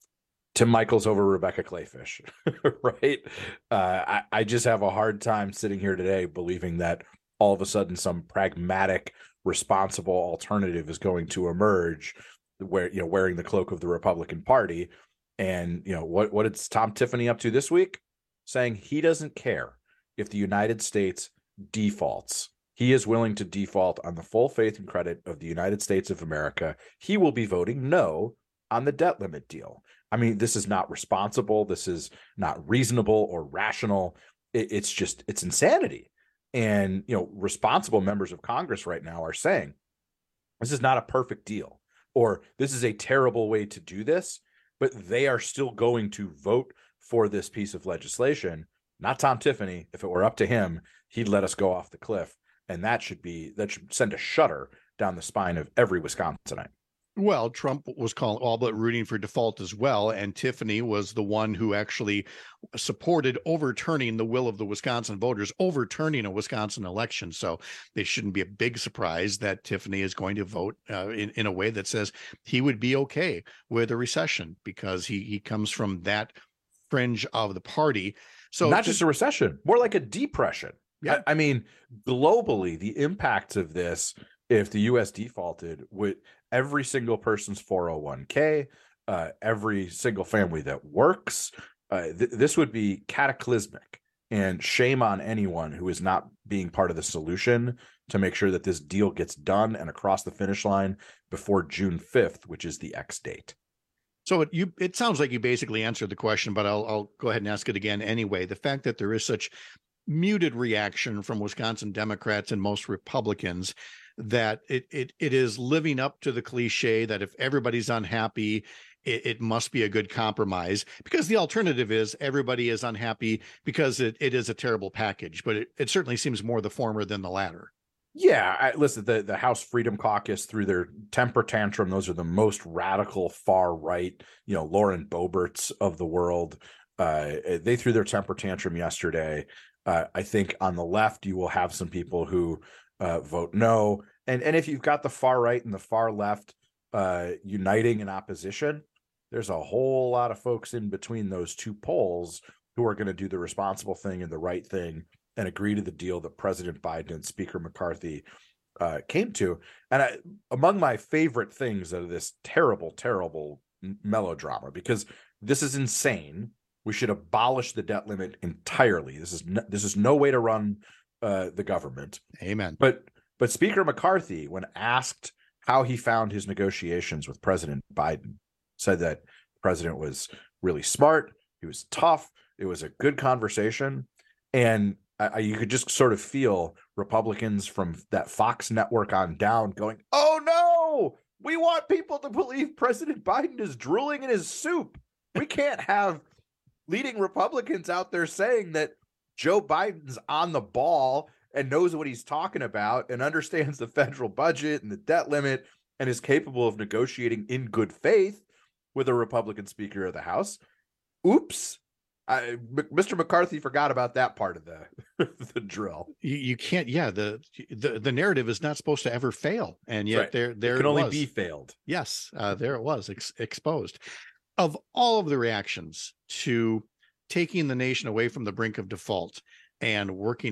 Speaker 18: Tim Michaels over Rebecca Clayfish, right? Uh, I, I just have a hard time sitting here today believing that all of a sudden some pragmatic, responsible alternative is going to emerge where, you know, wearing the cloak of the Republican Party. And, you know, what, what is Tom Tiffany up to this week? Saying he doesn't care if the United States defaults. He is willing to default on the full faith and credit of the United States of America. He will be voting no on the debt limit deal. I mean, this is not responsible. This is not reasonable or rational. It, it's just, it's insanity. And, you know, responsible members of Congress right now are saying, this is not a perfect deal, or this is a terrible way to do this. But they are still going to vote for this piece of legislation. Not Tom Tiffany. If it were up to him, he'd let us go off the cliff. And that should be, that should send a shudder down the spine of every Wisconsinite.
Speaker 27: Well, Trump was calling all but rooting for default as well, and Tiffany was the one who actually supported overturning the will of the Wisconsin voters, overturning a Wisconsin election. So it shouldn't be a big surprise that Tiffany is going to vote uh, in, in a way that says he would be okay with a recession, because he he comes from that fringe of the party. So
Speaker 18: not just a recession, more like a depression.
Speaker 27: Yeah.
Speaker 18: I, I mean, globally, the impacts of this, if the U S defaulted, would every single person's four oh one k, uh, every single family that works, uh, th- this would be cataclysmic. And shame on anyone who is not being part of the solution to make sure that this deal gets done and across the finish line before June fifth, which is the X date.
Speaker 27: So it, you, it sounds like you basically answered the question, but I'll, I'll go ahead and ask it again anyway. The fact that there is such muted reaction from Wisconsin Democrats and most Republicans, that it it it is living up to the cliche that if everybody's unhappy, it, it must be a good compromise, because the alternative is everybody is unhappy because it, it is a terrible package. But it, it certainly seems more the former than the latter.
Speaker 18: Yeah, I, listen, the, the House Freedom Caucus, through their temper tantrum, those are the most radical far right, you know, Lauren Boeberts of the world. Uh, they threw their temper tantrum yesterday. Uh, I think on the left, you will have some people who uh, vote no. And, and if you've got the far right and the far left uh, uniting in opposition, there's a whole lot of folks in between those two poles who are going to do the responsible thing and the right thing and agree to the deal that President Biden and Speaker McCarthy uh, came to. And I, among my favorite things out of this terrible, terrible melodrama, because this is insane. We should abolish the debt limit entirely. This is no, this is no way to run uh, the government.
Speaker 27: Amen.
Speaker 18: But but Speaker McCarthy, when asked how he found his negotiations with President Biden, said that the president was really smart. He was tough. It was a good conversation. And I, you could just sort of feel Republicans from that Fox network on down going, oh, no, we want people to believe President Biden is drooling in his soup. We can't have leading Republicans out there saying that Joe Biden's on the ball and knows what he's talking about and understands the federal budget and the debt limit and is capable of negotiating in good faith with a Republican Speaker of the House. Oops. I, Mister McCarthy forgot about that part of the the drill.
Speaker 27: You, you can't, yeah. The, the the narrative is not supposed to ever fail, and yet
Speaker 18: right.
Speaker 27: there there
Speaker 18: it can
Speaker 27: it
Speaker 18: only
Speaker 27: was.
Speaker 18: be failed.
Speaker 27: Yes, uh, there it was ex- exposed. Of all of the reactions to taking the nation away from the brink of default and working out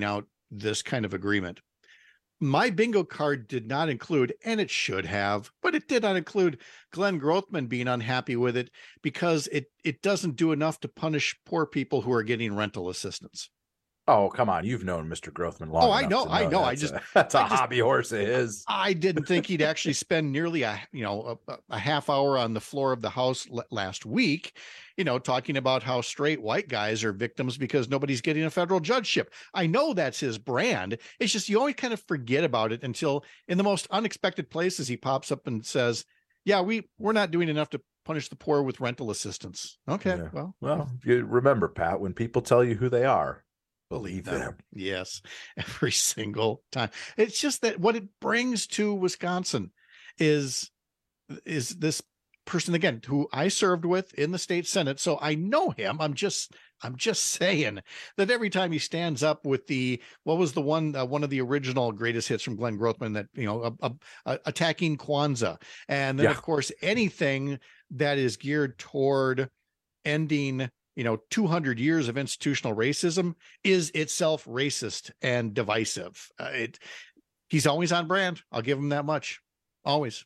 Speaker 27: this kind of agreement. My bingo card did not include, and it should have, but it did not include Glenn Grothman being unhappy with it because it it doesn't do enough to punish poor people who are getting rental assistance.
Speaker 18: Oh, come on. You've known Mister Grothman long
Speaker 27: Oh, I
Speaker 18: enough
Speaker 27: know,
Speaker 18: to
Speaker 27: I know. I
Speaker 18: that's
Speaker 27: just
Speaker 18: a, that's a
Speaker 27: I just-
Speaker 18: hobby horse of his.
Speaker 27: I didn't think he'd actually spend nearly a you know a, a half hour on the floor of the House l- last week, you know, talking about how straight white guys are victims because nobody's getting a federal judgeship. I know that's his brand. It's just you always kind of forget about it until in the most unexpected places he pops up and says, "Yeah, we we're not doing enough to punish the poor with rental assistance." Okay,
Speaker 18: Yeah.
Speaker 27: well,
Speaker 18: Well, you remember, Pat, when people tell you who they are, believe them.
Speaker 27: Yes, every single time. It's just that what it brings to Wisconsin is is this person again who I served with in the state Senate, so I know him. I'm just I'm just saying that every time he stands up with the what was the one uh, one of the original greatest hits from Glenn Grothman that you know uh, uh, attacking Kwanzaa, and then
Speaker 18: Yeah.
Speaker 27: of course anything that is geared toward ending you know, two hundred years of institutional racism is itself racist and divisive. Uh, it, he's always on brand. I'll give him that much. Always.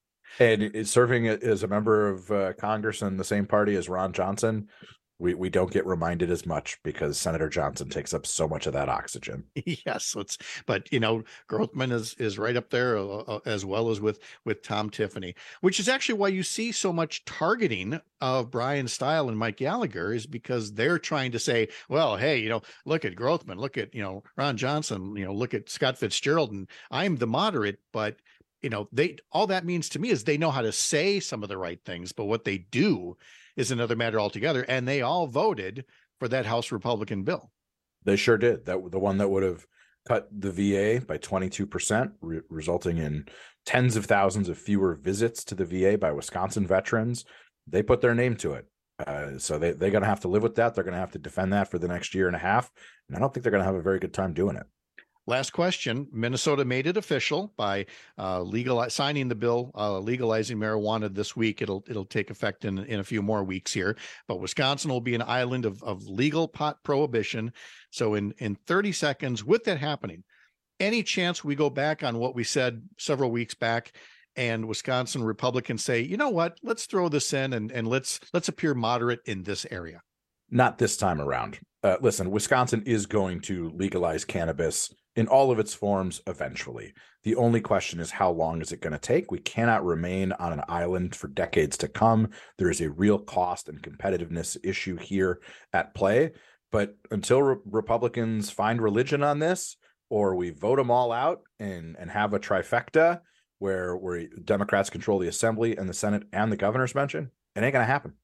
Speaker 18: And it's serving as a member of uh, Congress in the same party as Ron Johnson, we, we don't get reminded as much because Senator Johnson takes up so much of that oxygen.
Speaker 27: Yes, let's. But you know, Grothman is is right up there uh, as well as with with Tom Tiffany, which is actually why you see so much targeting of Brian Stile and Mike Gallagher, is because they're trying to say, well, hey, you know, look at Grothman, look at you know Ron Johnson, you know, look at Scott Fitzgerald, and I'm the moderate, but. You know, they all that means to me is they know how to say some of the right things, but what they do is another matter altogether. And they all voted for that House Republican bill.
Speaker 18: They sure did. That the one that would have cut the V A by twenty-two percent, re- resulting in tens of thousands of fewer visits to the V A by Wisconsin veterans. They put their name to it. Uh, so they, they're going to have to live with that. They're going to have to defend that for the next year and a half. And I don't think they're going to have a very good time doing it.
Speaker 27: Last question. Minnesota made it official by uh, legal signing the bill, uh, legalizing marijuana this week. It'll it'll take effect in, in a few more weeks here. But Wisconsin will be an island of, of legal pot prohibition. So in, in thirty seconds, with that happening, any chance we go back on what we said several weeks back and Wisconsin Republicans say, you know what, let's throw this in and, and let's let's appear moderate in this area?
Speaker 18: Not this time around. Uh, listen, Wisconsin is going to legalize cannabis in all of its forms eventually. The only question is, how long is it going to take? We cannot remain on an island for decades to come. There is a real cost and competitiveness issue here at play. But until re- Republicans find religion on this, or we vote them all out and, and have a trifecta where, where Democrats control the Assembly and the Senate and the governor's mansion, it ain't going to happen.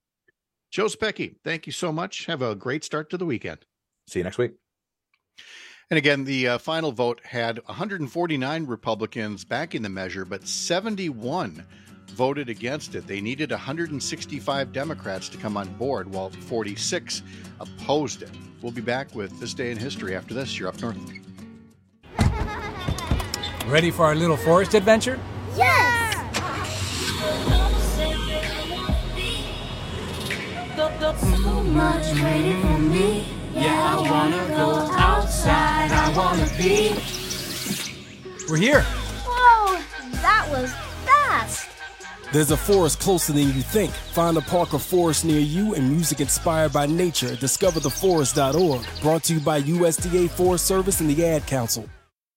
Speaker 27: Joe Specky, thank you so much. Have a great start to the weekend.
Speaker 18: See you next week.
Speaker 27: And again, the uh, final vote had one hundred forty-nine Republicans backing the measure, but seventy-one voted against it. They needed one hundred sixty-five Democrats to come on board, while forty-six opposed it. We'll be back with This Day in History after this. You're up north.
Speaker 3: Ready for our little forest adventure?
Speaker 19: Yes! So much waiting for me. Yeah, I wanna go outside. I wanna be.
Speaker 3: We're here.
Speaker 19: Whoa, that was fast.
Speaker 20: There's a forest closer than you think. Find a park or forest near you and music inspired by nature at discover the forest dot org. Brought to you by U S D A Forest Service and the Ad Council.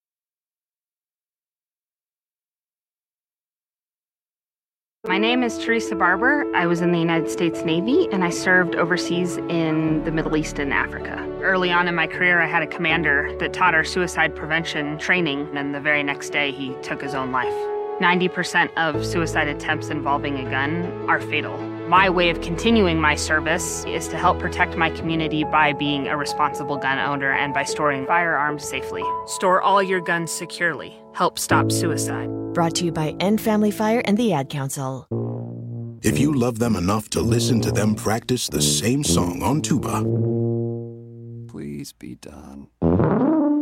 Speaker 21: My name is Teresa Barber. I was in the United States Navy and I served overseas in the Middle East and Africa. Early on in my career, I had a commander that taught our suicide prevention training, and the very next day he took his own life. ninety percent of suicide attempts involving a gun are fatal. My way of continuing my service is to help protect my community by being a responsible gun owner and by storing firearms safely. Store all your guns securely. Help stop suicide.
Speaker 22: Brought to you by End Family Fire and the Ad Council.
Speaker 23: If you love them enough to listen to them practice the same song on tuba,
Speaker 24: please be done.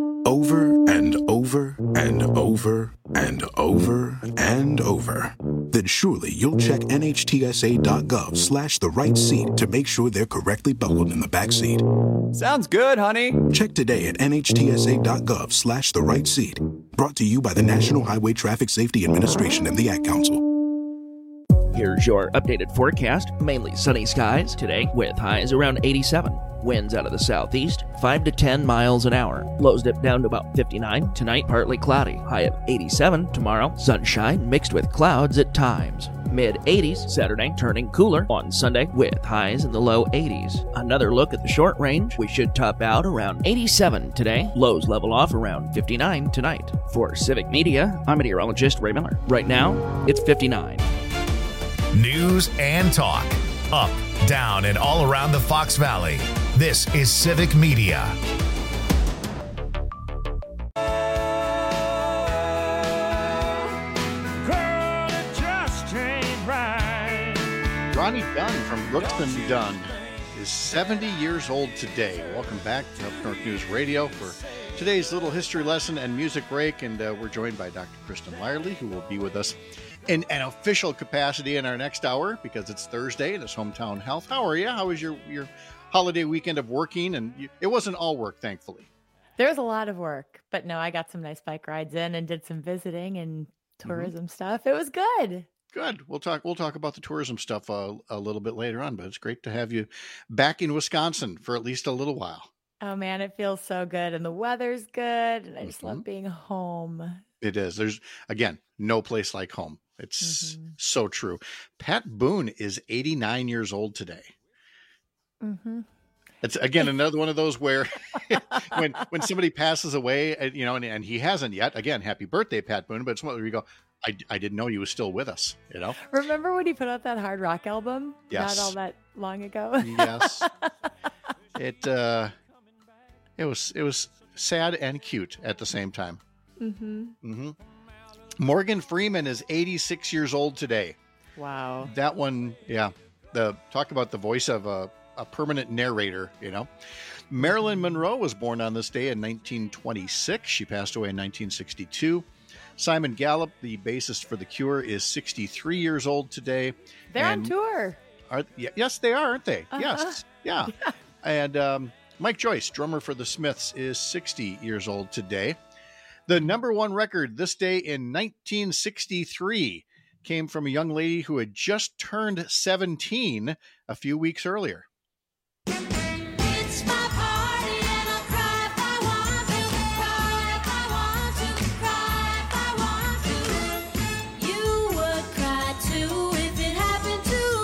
Speaker 23: Over and over and over and over and over, then surely you'll check nhtsa.gov slash the right seat to make sure they're correctly buckled in the back seat.
Speaker 24: Sounds good, honey.
Speaker 23: Check today at nhtsa.gov slash the right seat. Brought to you by the National Highway Traffic Safety Administration and the Ad Council.
Speaker 1: Here's your updated forecast. Mainly sunny skies today with highs around eighty-seven. Winds out of the southeast, five to ten miles an hour. Lows dip down to about fifty-nine. Tonight, partly cloudy. High of eighty-seven. Tomorrow, sunshine mixed with clouds at times. mid eighties Saturday, turning cooler on Sunday with highs in the low eighties. Another look at the short range. We should top out around eighty-seven today. Lows level off around fifty-nine tonight. For Civic Media, I'm meteorologist Ray Miller. Right now, it's fifty-nine.
Speaker 9: News and talk. Up, down, and all around the Fox Valley. This is Civic Media.
Speaker 27: Ronnie Dunn from Brooks and Dunn is seventy years old today. Welcome back to Up North News Radio for today's little history lesson and music break. And uh, we're joined by Doctor Kristen Lyerly, who will be with us in an official capacity in our next hour because it's Thursday. It is Hometown Health. How are you? How was your, your holiday weekend of working? And you, it wasn't all work, thankfully.
Speaker 2: There was a lot of work, but no, I got some nice bike rides in and did some visiting and tourism mm-hmm. stuff. It was good.
Speaker 27: Good. We'll talk. We'll talk about the tourism stuff uh, a little bit later on. But it's great to have you back in Wisconsin for at least a little while.
Speaker 2: Oh man, it feels so good, and the weather's good, and I just mm-hmm. love being home.
Speaker 27: It is. There's again no place like home. It's mm-hmm. so true. Pat Boone is eighty-nine years old today.
Speaker 2: Mm-hmm.
Speaker 27: It's again another one of those where when when somebody passes away, you know, and, and he hasn't yet. Again, happy birthday, Pat Boone. But it's one where you go, I, I didn't know he was still with us. You know.
Speaker 2: Remember when he put out that hard rock album?
Speaker 27: Yes.
Speaker 2: Not all that long ago.
Speaker 27: Yes. It uh, it was it was sad and cute at the same time.
Speaker 2: Mm-hmm.
Speaker 27: Mm-hmm. Morgan Freeman is eighty-six years old today.
Speaker 2: Wow.
Speaker 27: That one, yeah. The talk about the voice of a, a permanent narrator, you know. Marilyn Monroe was born on this day in nineteen twenty-six. She passed away in nineteen sixty-two. Simon Gallup, the bassist for The Cure, is sixty-three years old today.
Speaker 2: They're
Speaker 27: and
Speaker 2: on tour.
Speaker 27: Are, yes, they are, aren't they?
Speaker 2: Uh-huh.
Speaker 27: Yes. Yeah. yeah. And um, Mike Joyce, drummer for The Smiths, is sixty years old today. The number one record this day in nineteen sixty-three came from a young lady who had just turned seventeen a few weeks earlier.
Speaker 19: It's my party and I'll cry if I want to, cry if I want to, cry if I want to. You would cry too if it happened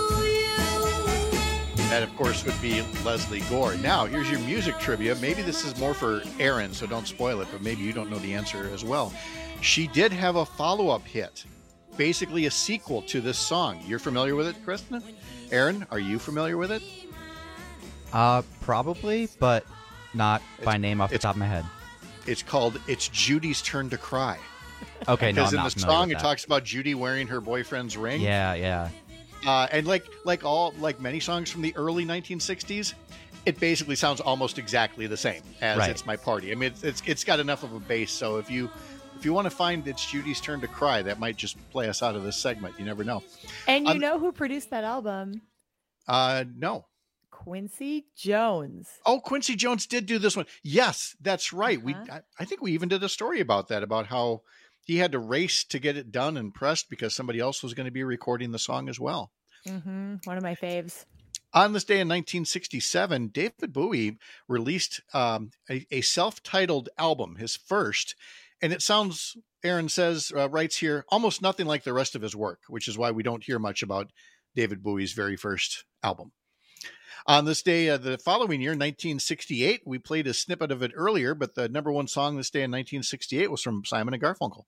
Speaker 19: to you.
Speaker 27: That, of course, would be Leslie Gore. Now, here's your music trivia. Maybe this is more for Aaron, so don't spoil it, but maybe you don't know the answer as well. She did have a follow-up hit, basically a sequel to this song. You're familiar with it, Kristen? Aaron, are you familiar with it?
Speaker 4: Uh, probably, but not it's, by name off the top of my head.
Speaker 27: It's called It's Judy's Turn to Cry.
Speaker 4: Okay, no, I'm
Speaker 27: Because in
Speaker 4: not
Speaker 27: the
Speaker 4: familiar
Speaker 27: song,
Speaker 4: with
Speaker 27: it
Speaker 4: that.
Speaker 27: talks about Judy wearing her boyfriend's ring.
Speaker 4: Yeah, yeah.
Speaker 27: Uh, and like like all like many songs from the early nineteen sixties, it basically sounds almost exactly the same as
Speaker 4: Right.
Speaker 27: It's My Party. I mean, it's, it's it's got enough of a bass, so if you if you want to find It's Judy's Turn to Cry, that might just play us out of this segment. You never know.
Speaker 2: And you
Speaker 27: Um,
Speaker 2: know who produced that album?
Speaker 27: Uh, no.
Speaker 2: Quincy Jones.
Speaker 27: Oh, Quincy Jones did do this one. Yes, that's right. We
Speaker 2: Uh-huh.
Speaker 27: I, I think we even did a story about that, about how he had to race to get it done and pressed because somebody else was going to be recording the song as well.
Speaker 2: Mm-hmm. One of my faves.
Speaker 27: On this day in nineteen sixty-seven, David Bowie released um, a, a self-titled album, his first, and it sounds, Aaron says, uh, writes here, almost nothing like the rest of his work, which is why we don't hear much about David Bowie's very first album. On this day, uh, the following year, nineteen sixty-eight, we played a snippet of it earlier, but the number one song this day in nineteen sixty-eight was from Simon and Garfunkel.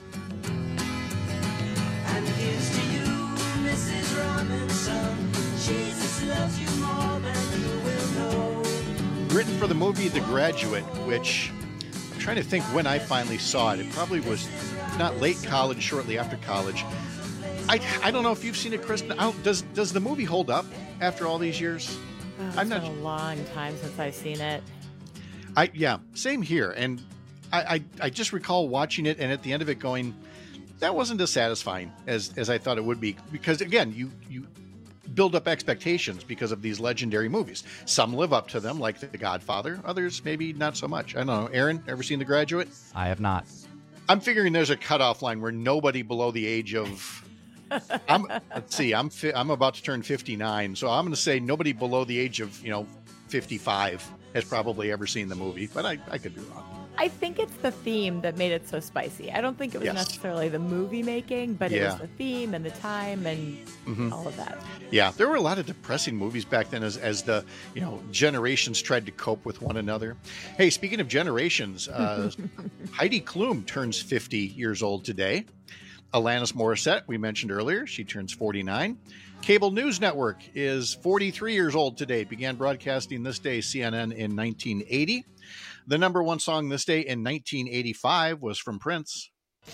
Speaker 19: And here's to you, Missus Robinson. Jesus loves you more than you will know.
Speaker 27: Written for the movie The Graduate, which I'm trying to think when I finally saw it. It probably was not late college, shortly after college. I, I don't know if you've seen it, Kristen. I don't- Does does the movie hold up after all these years?
Speaker 2: Oh, it's
Speaker 27: I'm
Speaker 2: been
Speaker 27: not-
Speaker 2: a long time since I've seen it.
Speaker 27: I yeah, same here. And I, I I just recall watching it and at the end of it going, that wasn't as satisfying as as I thought it would be, because again, you you build up expectations because of these legendary movies. Some live up to them, like The Godfather. Others maybe not so much. I don't know. Aaron, ever seen The Graduate?
Speaker 4: I have not.
Speaker 27: I'm figuring there's a cutoff line where nobody below the age of I'm let's see, I'm fi- I'm about to turn fifty-nine, so I'm going to say nobody below the age of, you know, fifty-five has probably ever seen the movie, but I, I could be wrong.
Speaker 2: I think it's the theme that made it so spicy. I don't think it was
Speaker 27: Yes.
Speaker 2: necessarily the movie making, but it
Speaker 27: Yeah.
Speaker 2: was the theme and the time and
Speaker 27: Mhm.
Speaker 2: all of that.
Speaker 27: Yeah, there were a lot of depressing movies back then as, as the, you know, generations tried to cope with one another. Hey, speaking of generations, uh, Heidi Klum turns fifty years old today. Alanis Morissette, we mentioned earlier, she turns forty-nine. Cable News Network is forty-three years old today. Began broadcasting this day, C N N, in nineteen eighty. The number one song this day in nineteen eighty-five was from Prince.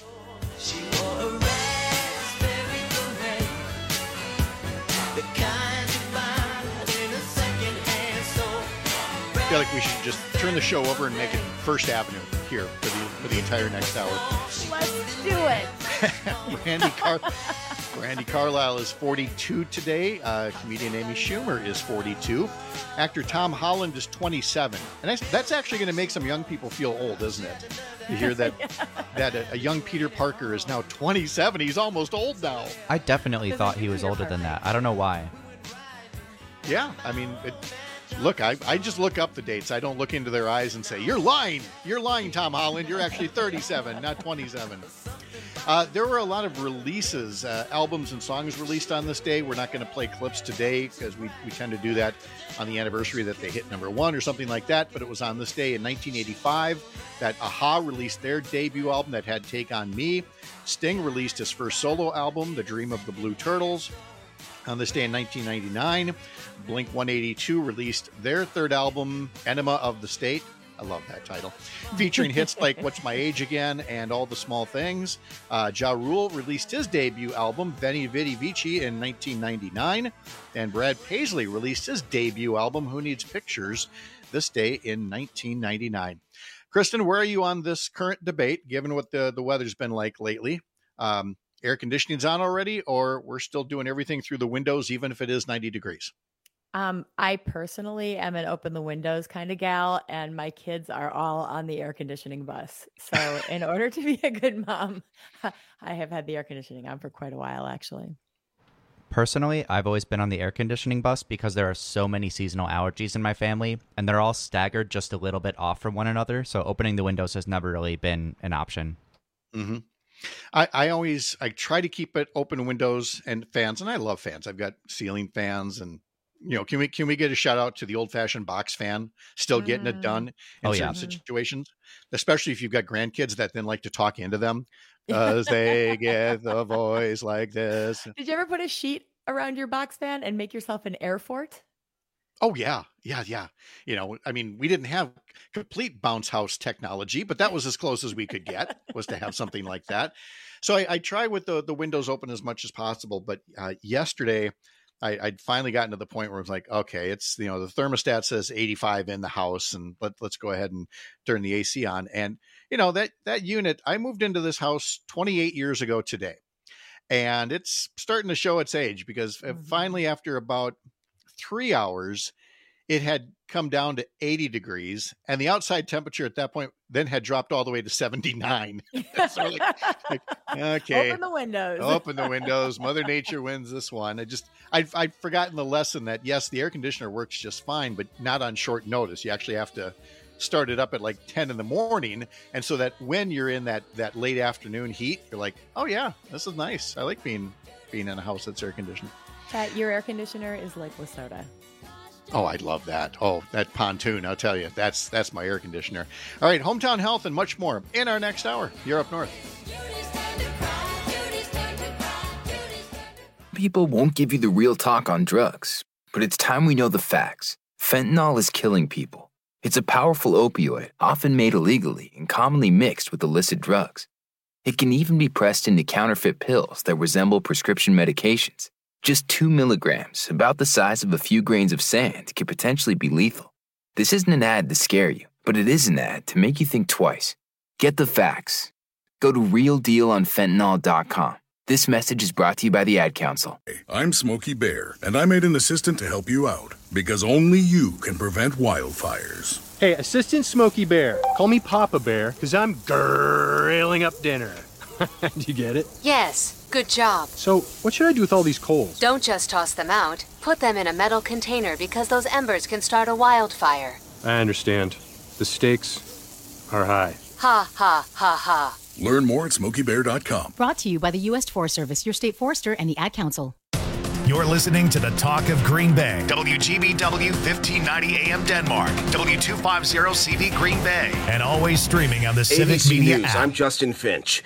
Speaker 27: I feel like we should just turn the show over and make it First Avenue here for the for the entire next hour.
Speaker 2: Let's do it.
Speaker 27: Randy Car- Randy Carlisle is forty-two today. Uh, comedian Amy Schumer is forty-two. Actor Tom Holland is twenty-seven. And that's, that's actually going to make some young people feel old, isn't it? To hear that that a, a young Peter Parker is now twenty-seven. He's almost old now.
Speaker 4: I definitely thought he was older than that. I don't know why.
Speaker 27: Yeah, I mean, it, look, I, I just look up the dates. I don't look into their eyes and say, you're lying. You're lying, Tom Holland. You're actually thirty-seven, not twenty-seven. Uh, there were a lot of releases, uh, albums and songs released on this day. We're not going to play clips today because we, we tend to do that on the anniversary that they hit number one or something like that. But it was on this day in nineteen eighty-five that a-ha released their debut album that had Take On Me. Sting released his first solo album, The Dream of the Blue Turtles. On this day in nineteen ninety-nine, Blink one eighty-two released their third album, Enema of the State. I love that title. Featuring hits like What's My Age Again and All the Small Things. Uh, Ja Rule released his debut album, Veni Vidi Vici, in nineteen ninety-nine. And Brad Paisley released his debut album, Who Needs Pictures, this day in nineteen ninety-nine. Kristen, where are you on this current debate, given what the, the weather's been like lately? Um, air conditioning's on already, or we're still doing everything through the windows, even if it is ninety degrees?
Speaker 2: Um, I personally am an open the windows kind of gal, and my kids are all on the air conditioning bus. So in order to be a good mom, I have had the air conditioning on for quite a while, actually.
Speaker 4: Personally, I've always been on the air conditioning bus because there are so many seasonal allergies in my family, and they're all staggered just a little bit off from one another, so opening the windows has never really been an option.
Speaker 27: Mm-hmm. I, I always, I try to keep it open windows and fans, and I love fans. I've got ceiling fans, and, you know, can we, can we get a shout out to the old fashioned box fan still getting it done in
Speaker 4: Oh,
Speaker 27: certain
Speaker 4: yeah.
Speaker 27: situations, especially if you've got grandkids that then like to talk into them. Does they get the voice like this?
Speaker 2: Did you ever put a sheet around your box fan and make yourself an air fort?
Speaker 27: Oh yeah, yeah, yeah. You know, I mean, we didn't have complete bounce house technology, but that was as close as we could get, was to have something like that. So I, I try with the the windows open as much as possible. But uh, yesterday, I, I'd finally gotten to the point where I was like, okay, it's, you know, the thermostat says eighty-five in the house, and let let's go ahead and turn the A C on. And you know, that that unit, I moved into this house twenty-eight years ago today, and it's starting to show its age because uh, finally, after about three hours, it had come down to eighty degrees, and the outside temperature at that point then had dropped all the way to seventy-nine. So we're like, like, okay,
Speaker 2: Open the windows.
Speaker 27: open the windows. Mother Nature wins this one. I just, I'd, I'd forgotten the lesson that yes, the air conditioner works just fine, but not on short notice. You actually have to start it up at like ten in the morning, and so that when you're in that that late afternoon heat, you're like, oh yeah, this is nice. I like being being in a house that's air conditioned.
Speaker 2: That your air conditioner is Lake Wasota.
Speaker 27: Oh, I love that. Oh, that pontoon, I'll tell you, that's that's my air conditioner. All right, hometown health and much more in our next hour. You're up north.
Speaker 5: People won't give you the real talk on drugs, but it's time we know the facts. Fentanyl is killing people. It's a powerful opioid, often made illegally and commonly mixed with illicit drugs. It can even be pressed into counterfeit pills that resemble prescription medications. Just two milligrams, about the size of a few grains of sand, can potentially be lethal. This isn't an ad to scare you, but it is an ad to make you think twice. Get the facts. Go to real deal on fentanyl dot com. This message is brought to you by the Ad Council.
Speaker 6: I'm Smokey Bear, and I made an assistant to help you out because only you can prevent wildfires.
Speaker 7: Hey, Assistant Smokey Bear. Call me Papa Bear, because I'm grilling up dinner. Do you get it?
Speaker 8: Yes, good job.
Speaker 7: So, what should I do with all these coals?
Speaker 8: Don't just toss them out. Put them in a metal container because those embers can start a wildfire.
Speaker 7: I understand. The stakes are high.
Speaker 8: Ha, ha, ha, ha.
Speaker 6: Learn more at smokey bear dot com.
Speaker 11: Brought to you by the U S Forest Service, your state forester, and the Ad Council.
Speaker 9: You're listening to the Talk of Green Bay. W G B W fifteen ninety A M Denmark. W two fifty C V Green Bay. And always streaming on the
Speaker 12: A B
Speaker 9: Civic
Speaker 12: C
Speaker 9: Media
Speaker 12: News,
Speaker 9: app.
Speaker 12: I'm Justin Finch.